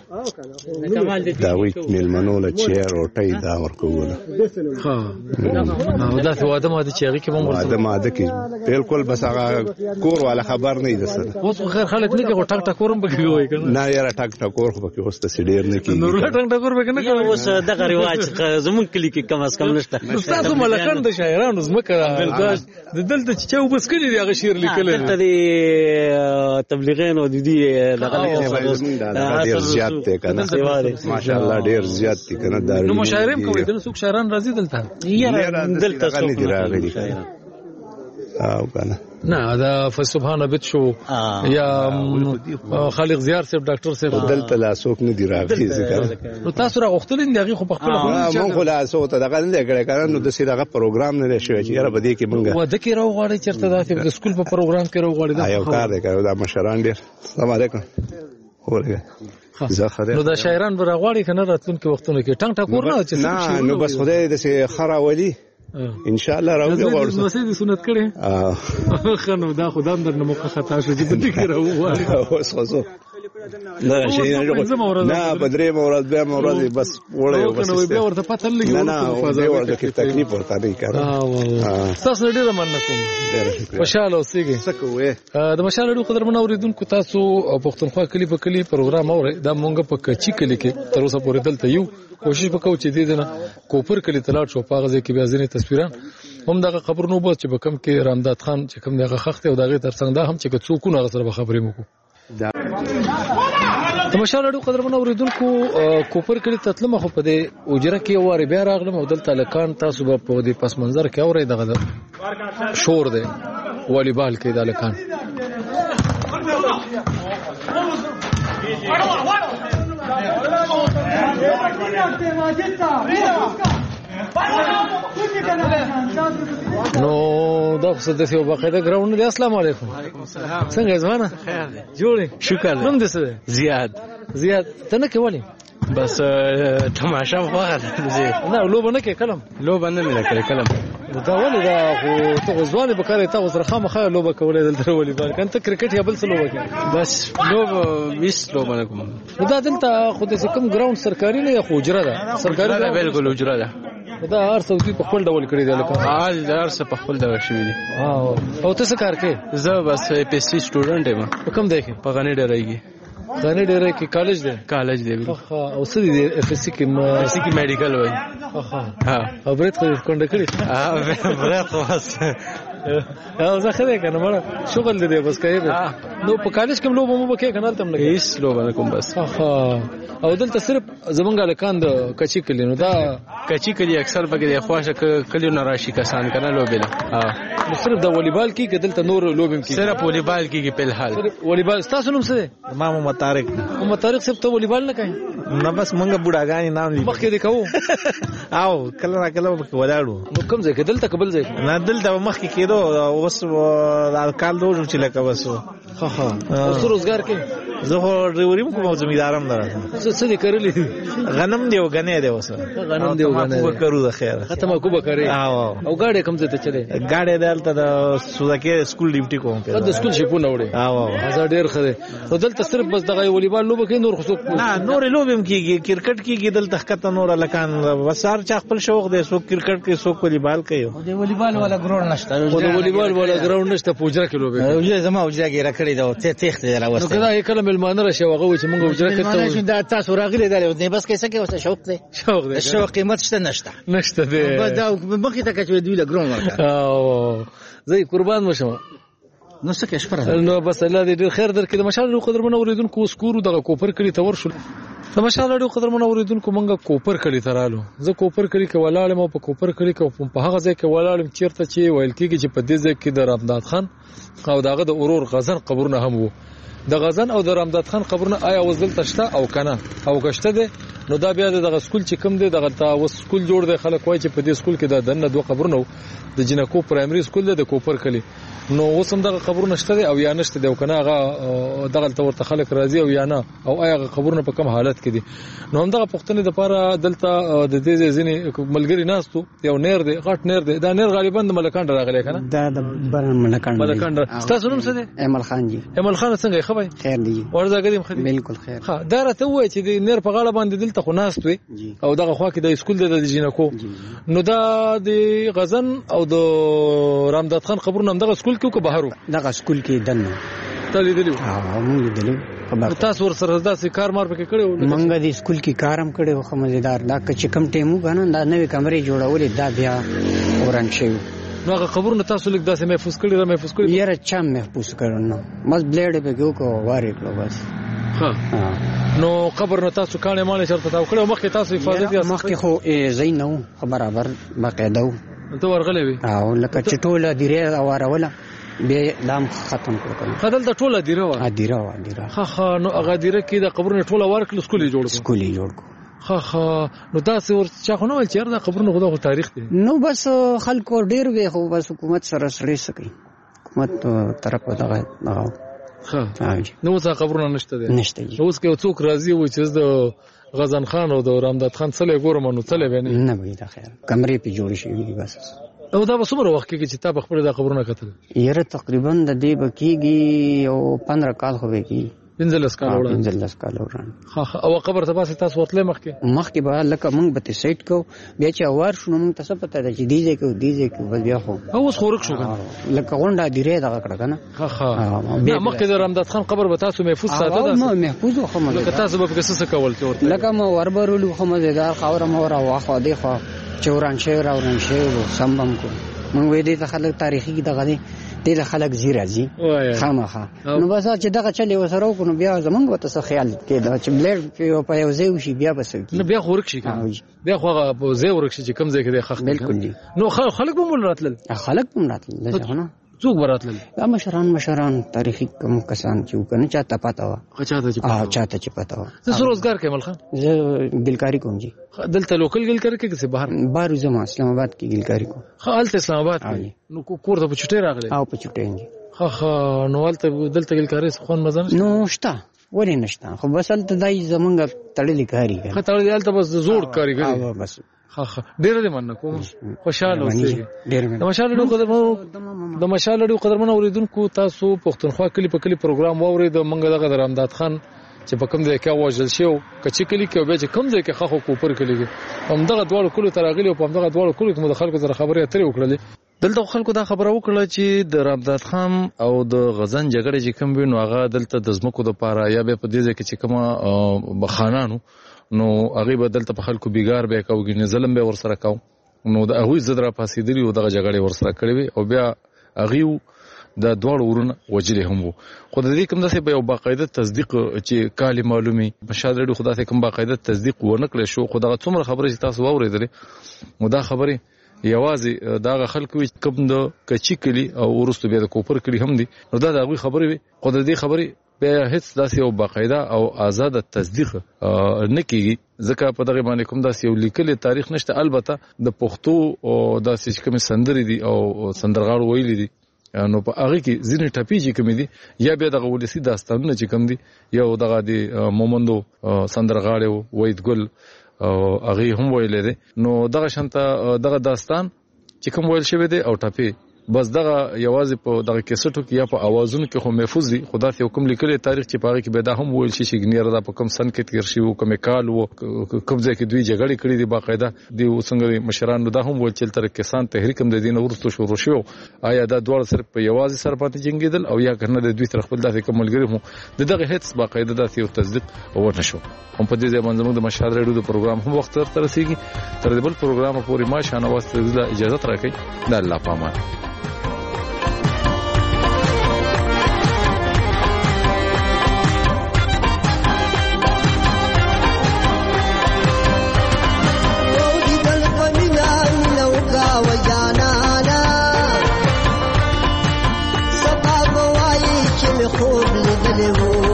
دا وی ملمنو له چیر او ټای دا ورکوله. ها. او دا څه واده ماده چې هغه کې مونږ واده ماده کې بالکل بس هغه کور والا خبر نه دی سره. اوس خیر خلک نه کې ټک ټکورم به کوي کنه. نه یاره ټک ټکور خو به اوس ته سډیر نه کیږي. نور ټک ټکور به کنه کوي. اوس دغه رواج زمون کلی کې کم از کم نشته. تاسو ملکان د شاعرانو زمکه بالکل د دلته چې چاو بس کړي دی هغه شعر لیکل. دلته دی تبلیغین او د دې دغه ډیر زیات دی کنه. ماشاءالله ډیر زیات دي کنه. نو مشاعرم کوي دنه څوک شاعران راځي دلته. یاره دلته څوک نه راغلي. او کنه. نه دا فسبحان بت شو یا خالق زیار صاحب ډاکټر صاحب دلته لا څوک نه دی راغلي ځکه. نو تاسو راغختل دي هغه خو په خپل مونږ خو لا څو ته دغه نه کړی کنه. نو د سیدغه پروګرام نه شوی چې یاره بده کې مونږ و د کې راو غواړي چرته داسې د سکول په پروګرام کې راو غواړي. دا یو کار دی کنه. دا مشران ډیر. السلام علیکم. ورګه نو دا شاعران به راغواړي کنه راتلونکي وختونو کې ټنګ ټکور نه چې نه نو بس خدای دې سي خراولي ان شاء الله راوځي ورسره. نو سې سنت کړي. اه خنو دا خدام در نه موقع خطا شو چې بده کې راو اوس خو نه شي نه بدرې مورد به مورد بس وړي بس نو بیا ورته پته لګي. نه نه فازه ورته کې تکلیف ورته نه کړه. اه تاسو ډیره مننه کوم. خوشاله اوسئ. سکوې د مشال اړو قدرمن اوریدونکو تاسو پښتونخوا کلی په کلی پروګرام اورئ. دا مونږ په کچی کلی کې تر اوسه پورې دلته یو کوشش وکړو چې دې نه کوپر کلی تلاړ شو په غزه کې بیا ځینې تصویران هم دغه خبر نو بس چې به کم کې رامداد خان چې کوم دغه خخته او دغه ترڅنګ دا هم چې څوک نه غسر به خبرې مو کو. د مشال اړو قدرمن اوریدونکو کوپر کلی تطلمه خو په دې اوجره کې واره بیا راغلم او دلته لکان تاسو به په دې پس منظر کې اورئ دغه شور دی والیبال کې د لکان. نو دا څه د یو باقاعده ګراوند دی. السلام علیکم. وعلیکم السلام. څنګه ځوانه؟ خیر دی. جوړې شکر. نوم دې څه دی؟ زیاد. زیاد ته نه کې ولې؟ بس تماشا وغواړه. نه لوبه نه کې کلم. لوبه نه مې کړې کلم. دا ولې دا خو ته غزوانه به کارې ته سره خامخا لوبه کولې دلته والیبال کنه ته کرکټ یا بل څه لوبه کې. بس لوبه میس لوبه نه کوم. دا دلته خو د کوم ګراوند سرکاري نه یا خو اجره ده؟ سرکاري ده بالکل اجره ده. دا هر څه په خپل ډول کړی دی لکه حال هر څه په خپل ډول شوی دي. او ته څه کار کوې؟ زه بس پی ایس سی سټوډنټ یم. په کوم ځای کې؟ په غنی ډیرایږي. غنی ډیرای کې کالج دی؟ کالج دی. او څه دی اف ایس سی کې؟ اف ایس سی کې میډیکل وای. ها او برېت خو کونډه کړی؟ ها برېت خو بس او زه خدای کنه مړه شغل دی بس کوي. نو په کالج کې لوبه مو وکړه کنه تم نه هیڅ لوبه نه کوم بس. او دلته صرف زمونږ لکان د کچی کلی. نو دا کچی کلی اکثر پکې د خواشه کلی نه راشي کسان کنه لوبه نه. نو صرف د والیبال کې کې دلته نور لوبم کې صرف والیبال کې په الحال والیبال. تاسو نوم څه دی؟ ما محمد طارق. محمد طارق صاحب ته والیبال نه کوي؟ نه بس مونږ بوډاګانی نام لیکو. مخکې دی کوو او کله را کله په ولاړو. نو کوم ځای کې دلته قبل ځای؟ نه دلته مخکې کېدو اوس د کال دوه چې لکه وسو. ها ها اوس روزګار کې زه خو ډریوري کوم زمیدارم درته. څه څه دې کړلې؟ غنم دی او غنې دی اوس. غنم دی او غنې کو کرو د خیر. ختمه کو به کوي. او گاډي کوم ځای ته چلے؟ گاډي دلته د سوزکه سکول ډیوټي کوم. د سکول شپونه وړي. او هزار ډیر خره. او دلته صرف بس دغه والیبال لوبه کې نور خصوص نه نور لوبم کیږي. کرکټ کیږي دلته خطه نور لکان وسار چا خپل شوق دی. سو کرکټ کې سو والیبال کوي. د والیبال ولا ګراوند نشته. د والیبال ولا ګراوند نشته. پوجره کې لوبه. اوجه زما اوجه کې راکړی دا ته تخت راوسته. نو کله کله ملمانه راشه وغه چې مونږ اوجره کې ته دا تاسو راغلي دی بس کیسه کې وسه شوق دی. شوق دی. شوق قیمت شته نشته. نشته دی. دا مخې ته کچې دی له ګراوند ورکړه. او زه قربان مشم. نو څه کې شپره. نو بس الله دې ډیر خیر درکړي. مشال قدرمن اوریدونکو اسکورو دغه کوپر کړي تور شو. د مشال اړو قدرمن اوریدونکو مونږه کوپر کړي ترالو. زه کوپر کړي کې ولاړم او په کوپر کړي کې په هغه ځای کې ولاړم چیرته چې ویل کېږي چې په دې ځای کې د رامداد خان او داغه د اورور غزن قبرونه هم وو. د غزن او د رامداد خان قبرونه آیا اوس دلته شته او کنه او کشته ده نو دا بیا دغه سکول چې کوم دی دغه تا اوس سکول جوړ دی خلک وایي چې په دې سکول کې د دنه دوه قبرونه د جنکو پرایمري سکول دی د کوپر کلی نو اوس هم دغه قبرونه شته او یا نشته دی او کنه هغه دغه تورته خلک راځي او یا نه او آیا قبرونه په کوم حالت کې دي نو هم دغه پښتنې د پاره دلته د دې ځینې ملګری ناستو یو نیر دی غټ نیر دی دا نیر غالبا د ملکان راغلی کنه دا د ملکان ملکان تاسو نوم څه دی امل خان جی امل خان څنګه خبر خیر دی ورځه قدیم خدي بالکل خیر ها دا راته وای چې د نیر په غاړه باندې دلته خو ناست وي او دغه خوا کې د سکول د جنکو نو دا د غزن او د رامداد خان قبرونه هم دغه سکول کې کو بهرو دغه سکول کې دنه ته لیدلو ها موږ لیدلو تاسو ور سره داسې کار مار پکې کړو منګه د سکول کې کارم کړو خو مزیدار دا چې کم ټیمو غنن دا نوې کمرې جوړولې دا بیا اوران شي نو هغه قبرونه تاسو لیک داسې محفوظ کړی را محفوظ کړی یاره چا محفوظ کړو نو بس بلیډ به ګو کو واره کړو بس ها نو قبر نو تاسو کانه مال شرط تاو کړو مخکې تاسو حفاظت یې مخکې خو زینو خو برابر باقاعده ته ورغلې وي او لکه چټوله دیره اوروله به لام ختم کړو خدل د ټوله دیره و دیره و دیره خا خا نو هغه دیره کې د قبرونه ټوله ورکل سکولي جوړ سکولي جوړ خا خا نو تاسو ور چا خو نو ول چیر د قبرونه خدای تاریخ دی نو بس خلکو ډیر وی خو بس حکومت سره سړی سکی حکومت طرف دغه دغه ها نو څه قبرونه نشته دي نشته اوس کې څوک راضي و چې د غزن خان او د رامداد خان څلې ګورم نو څلې ونه نه وي دا خیر کمرې په جوړ شي بس او دا به څومره وخت کې چې تا په خپل د قبرونه کتل یره تقریبا د دې بکیږي او پندرہ کال خو وکي پنځلس کال وړاندې پنځلس کال وړاندې ها ها او قبر ته پاسه تاسو وتلې مخکې مخکې به لکه موږ به سیټ کو بیا چې اوار شنو موږ تاسو پته ده چې دیځه کو دیځه کو بل بیا خو اوس خورک شو کنه لکه غونډه دیره دغه کړه کنه ها ها بیا مخکې د رامداد خان قبر به تاسو محفوظ ساته ده نو محفوظ خو مله لکه تاسو به کیسه څه کول چې لکه ما وربرولو خو مزیدار خاور مور او واخو دی خو چوران شهر او رن شهر سمبم کو موږ وې دې خلک تاریخي دغه دي دې خلک زیرازي خامخا نو بس چې دغه چلې وسره کو نو بیا زمونږ وته څه خیال کېده چې بلډ په یو ځای وشي بیا بس نو بیا خورک شي بیا خو په ځای ورک شي چې کم ځای کې د خخ بالکل نو خلک به مول راتل خلک هم راتل نه څوک براتل دا مشران مشران تاریخي کوم کسان چې کنه چاته پتا و چاته چې اه چاته چې پتا و زه روزګار کمل خان زه ګلکاری کوم جی دلته لوکل ګلکاری کې څه بهر بهر زما اسلام آباد کې ګلکاری کوم خالت اسلام آباد نو کور ته په چټي راغلی او په چټي جی خا خا نو ولته دلته ګلکاری خون مزه نو شته ولې نشته خو بس الته دای زمونږ تړلې کاری کوي تړلې الته بس زوړ کاری کوي بس ها ها ډیر دې من کوم خوشاله اوسئ د مشال ډو قدرمنو د مشال ډو قدرمنو اوریدونکو تاسو پښتونخوا کلی په کلی پروګرام واورید منګه دغه د رامداد خان چې په کوم ځای کې وژل شو کچې کلی کې به چې کوم ځای کې خخو کوپر کلی هم دغه دوړ کولو ترغلی او په دغه دوړ کولو کې مدخل کو سره خبرې اترې وکړلې دلته خلکو دا خبره وکړه چې د رامداد خان او د غزن جګړه چې کوم وینو هغه دلته د زمکو د پاره یا به په دې ځای کې چې کومه بخانانو نو هغه به دلته په خلکو بیګار به کوي نه ظلم به ور سره کاو نو د هغه زدرا پاسېدلی او دغه جګړه ور سره کړې او بیا هغه د دوړ ورونه وجلې هم وو خو د دې کوم داسې به یو باقاعده تصدیق چې کالی معلومي مشاهده لري خدای ته کوم باقاعده تصدیق ونه کړی شو خو دغه څومره خبره چې تاسو واورېدلې نو دا خبره یوازې دغه خلکو کوم د کچی کلی او ورستو بیا د کوپر کلی هم دي نو دا دغه خبره وي خو د دې خبره بیا هیڅ داسې یو باقاعده او آزاد تصدیق نه کیږي ځکه په دغه باندې کوم داسې یو لیکل تاریخ نشته البته د پښتو او داسې کوم سندري دي او سندرغاړو ویلي دي نو په هغه کې ځینې ټپی چې کوم دي یا بیا دغه ولسی داستانونه چې کوم دي یو دغه دی مومندو سندرغاړو وید ګل او هغه هم ویل دي نو دغه شانته دغه داستان چې کوم ویل شوی دی او ټپی بس دغه یوازې په دغه کیسټو کې یا په اوازونو کې خو محفوظ دي خدا ته حکم لیکلي تاریخ چې پاره کې به دا هم ویل شي چې ګنیر دا په کوم سن کې تیر شي او کوم کال وو کوم ځای کې دوی جګړې کړې دي باقاعده دی وسنګ مشران دا هم ویل چې تر کسان تحریک هم د دین ورستو شروع شو آیا دا ډول صرف په یوازې سر پاتې جنگیدل او یا کنه د دوی تر خپل داسې کوم ملګری هم دغه هیڅ باقاعده داسې یو تصدیق ورنه شو هم په دې ځای باندې موږ د مشال ریډیو د پروګرام هم وخت تر رسیدي تر دې بل پروګرام پورې ما شانواز ته اجازه راکړئ د الله پامان خوب لیدلی وو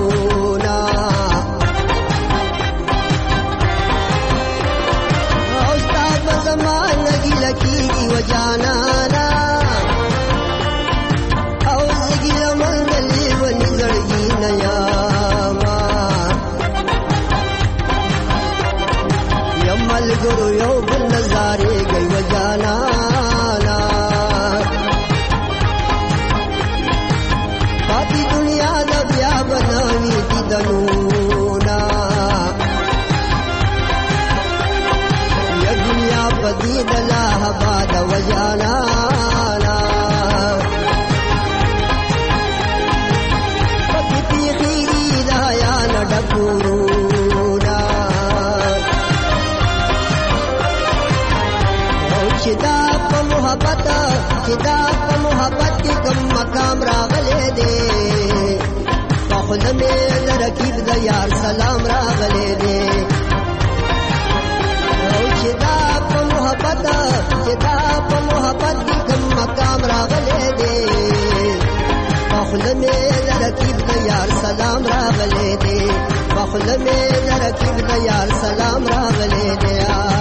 وجانانا او زګی لمندلی ونی زړګی نیاما یمل ګرو یو بل نظارې گئی وجانانا پاتی دنیا د بیا بناوی دي دنونا یا دنیا پدی دلاه باد وجانانا پتی پیخیری دایا نڈکورونا چدا پا محبت چدا پا محبت کی کم مقام راغلے دے پاخل میں لرکیب دا یار سلام راغلے دے چدا پا محبت چدا پا محبت کی کم مقام راغلے دے پاخل میں لرکیب دا یار سلام راغلے دے پاخل میں لرکیب دا یار سلام راغلے دے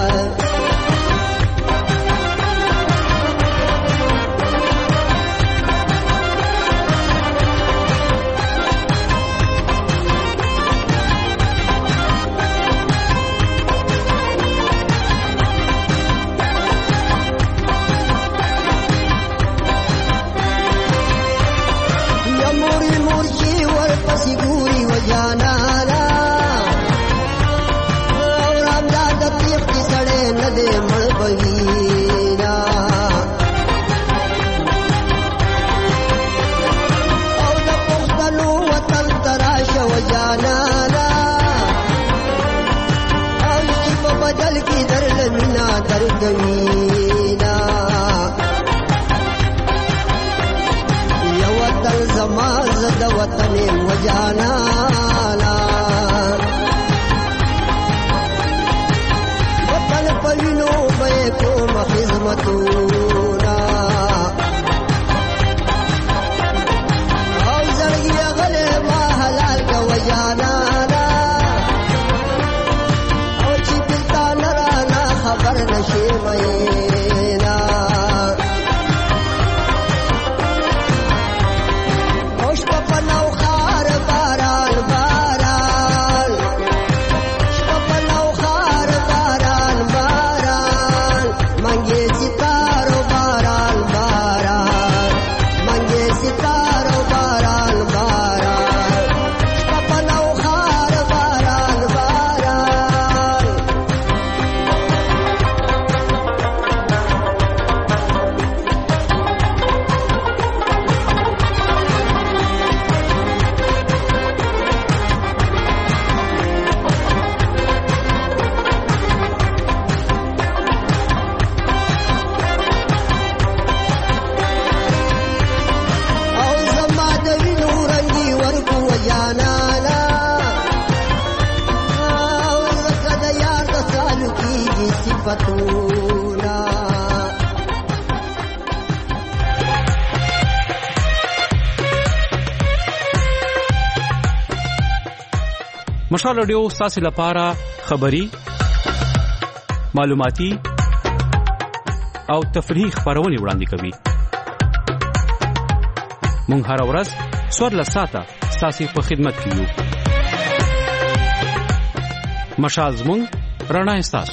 جانانا اور امداد تیخ کی سڑے ندے مل بہینا اور دا پختنو وطن تراش و جانانا اور شپ بدل کی در لمنا در گوینا یا وطن زمان زد وطن و جانانا وطن پوینو بے کوم خدمتونا او زرگی اغلے ما حلال کا و جانانا او چی پلتا نرانا خبر نشی مینا مشال رادیو ستاسو لپاره خبری، معلوماتي او تفریحي خبرونه وړاندې کوي. مونږ هر ورځ څوارلس ساعته ستاسو په خدمت کې یو. مشال زموږ رڼا ستاسو.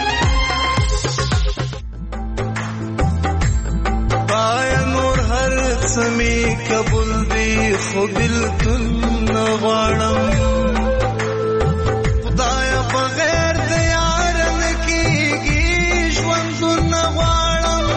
پای نور هر سمي قبول دی خو بالکل نه غواړم بغیر د یار نکیږي ژوند نه غواړم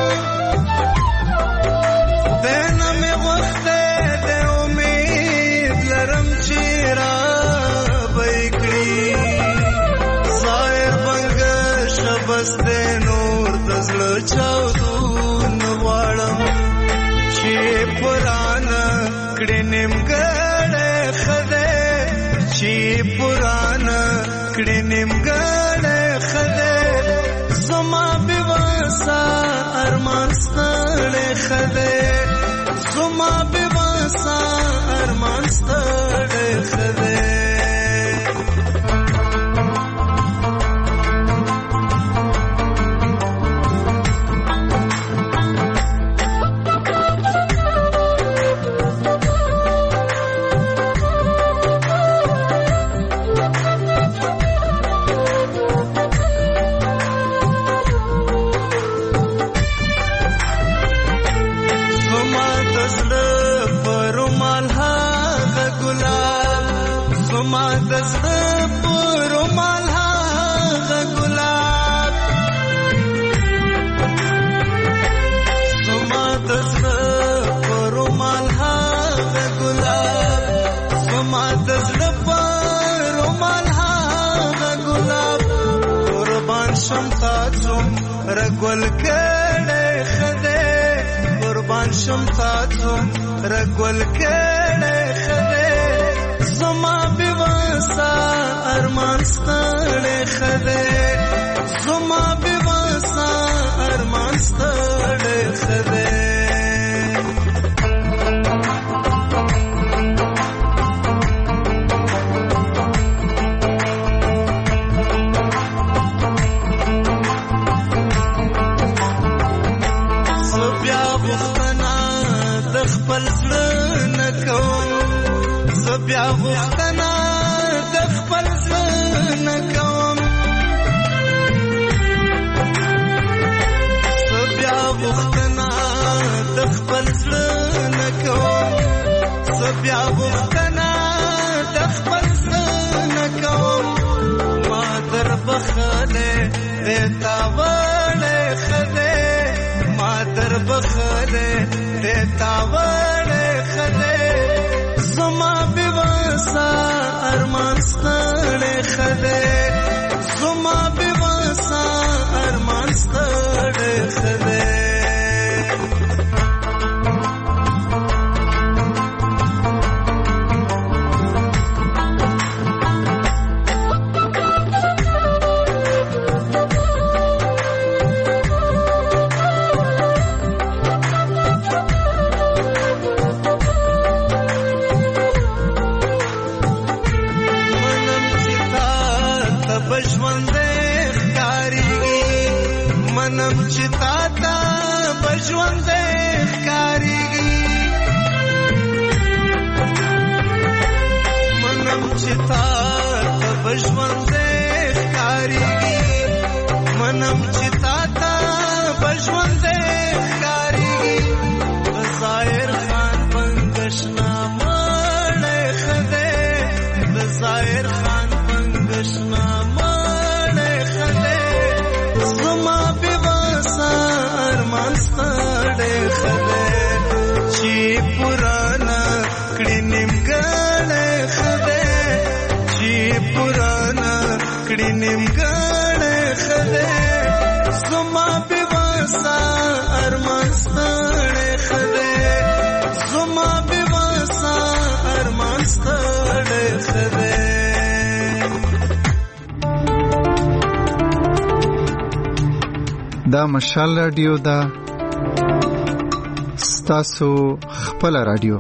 دنه مې وخت د امید لرم چې را بېکړي ظاهر بنګ شبس د نور د زړه چاودو نه غواړم چې پرانا کړي نیمګړې خدای چې پرانا کړي نیمګړې خدای زما بې واسه ارمان ستړې خدای زما بې واسه ارمان ستړې خدای شم تاسم رګول کړه خده قربان شم تاسم رګول کړه خده زما بواسا ارمان ستړ خده زما بواسا ارمان ستړ خده بیا غوښتنه د خپل ځان کوم بیا غوښتنه د خپل ځان کوم بیا غوښتنه د خپل ځان کوم ما در بخله دیتا وړه خده ما در بخله دیتا وړه خده زما بواسا ارمان ستړ خده زما بواسا ارمان ستړ خده منم چتا تا بجوند ښکاریږي منم چتا تا بجوند ښکاریږي منم چتا تا بجوند ښکاریږي ظاهر خان پنګشنا مړ خده ظاهر خان پنګشنا مړ خده زما بواسا ارمان ستړ خده چې پرانا کړي نیمګړ خده چې پرانا کړي نیمګړ خده زما بواسا ارمان ستړ خده زما بواسا ارمان ستړ خده دا مشال رادیو دا ستاسو خپل رادیو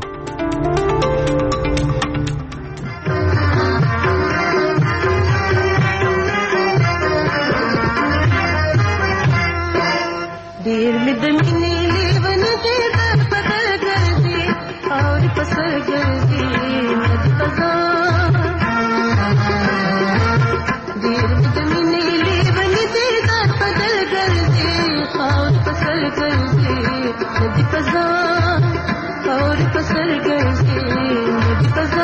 ډېر مې د مینې لیون دې در بدل ګرځي اور پسر ګرځي مد پزا ډېر مې د مینې لیون دې در بدل ګرځي اور پسر ګرځي مد پزا اور پسر ګرځي مد پزا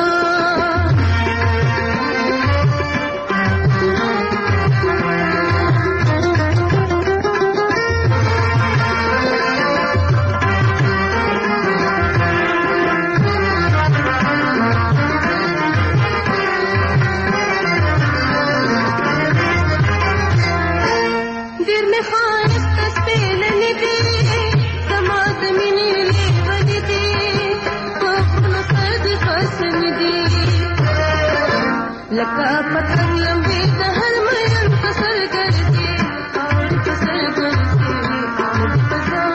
लका पतंग लंबी दहर मयन पसर करती और पसर करती पसा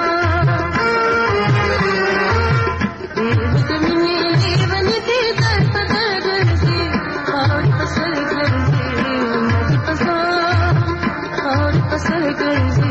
देवतमने जीवन दे दर पसर करती और पसर करती पसा और पसर करती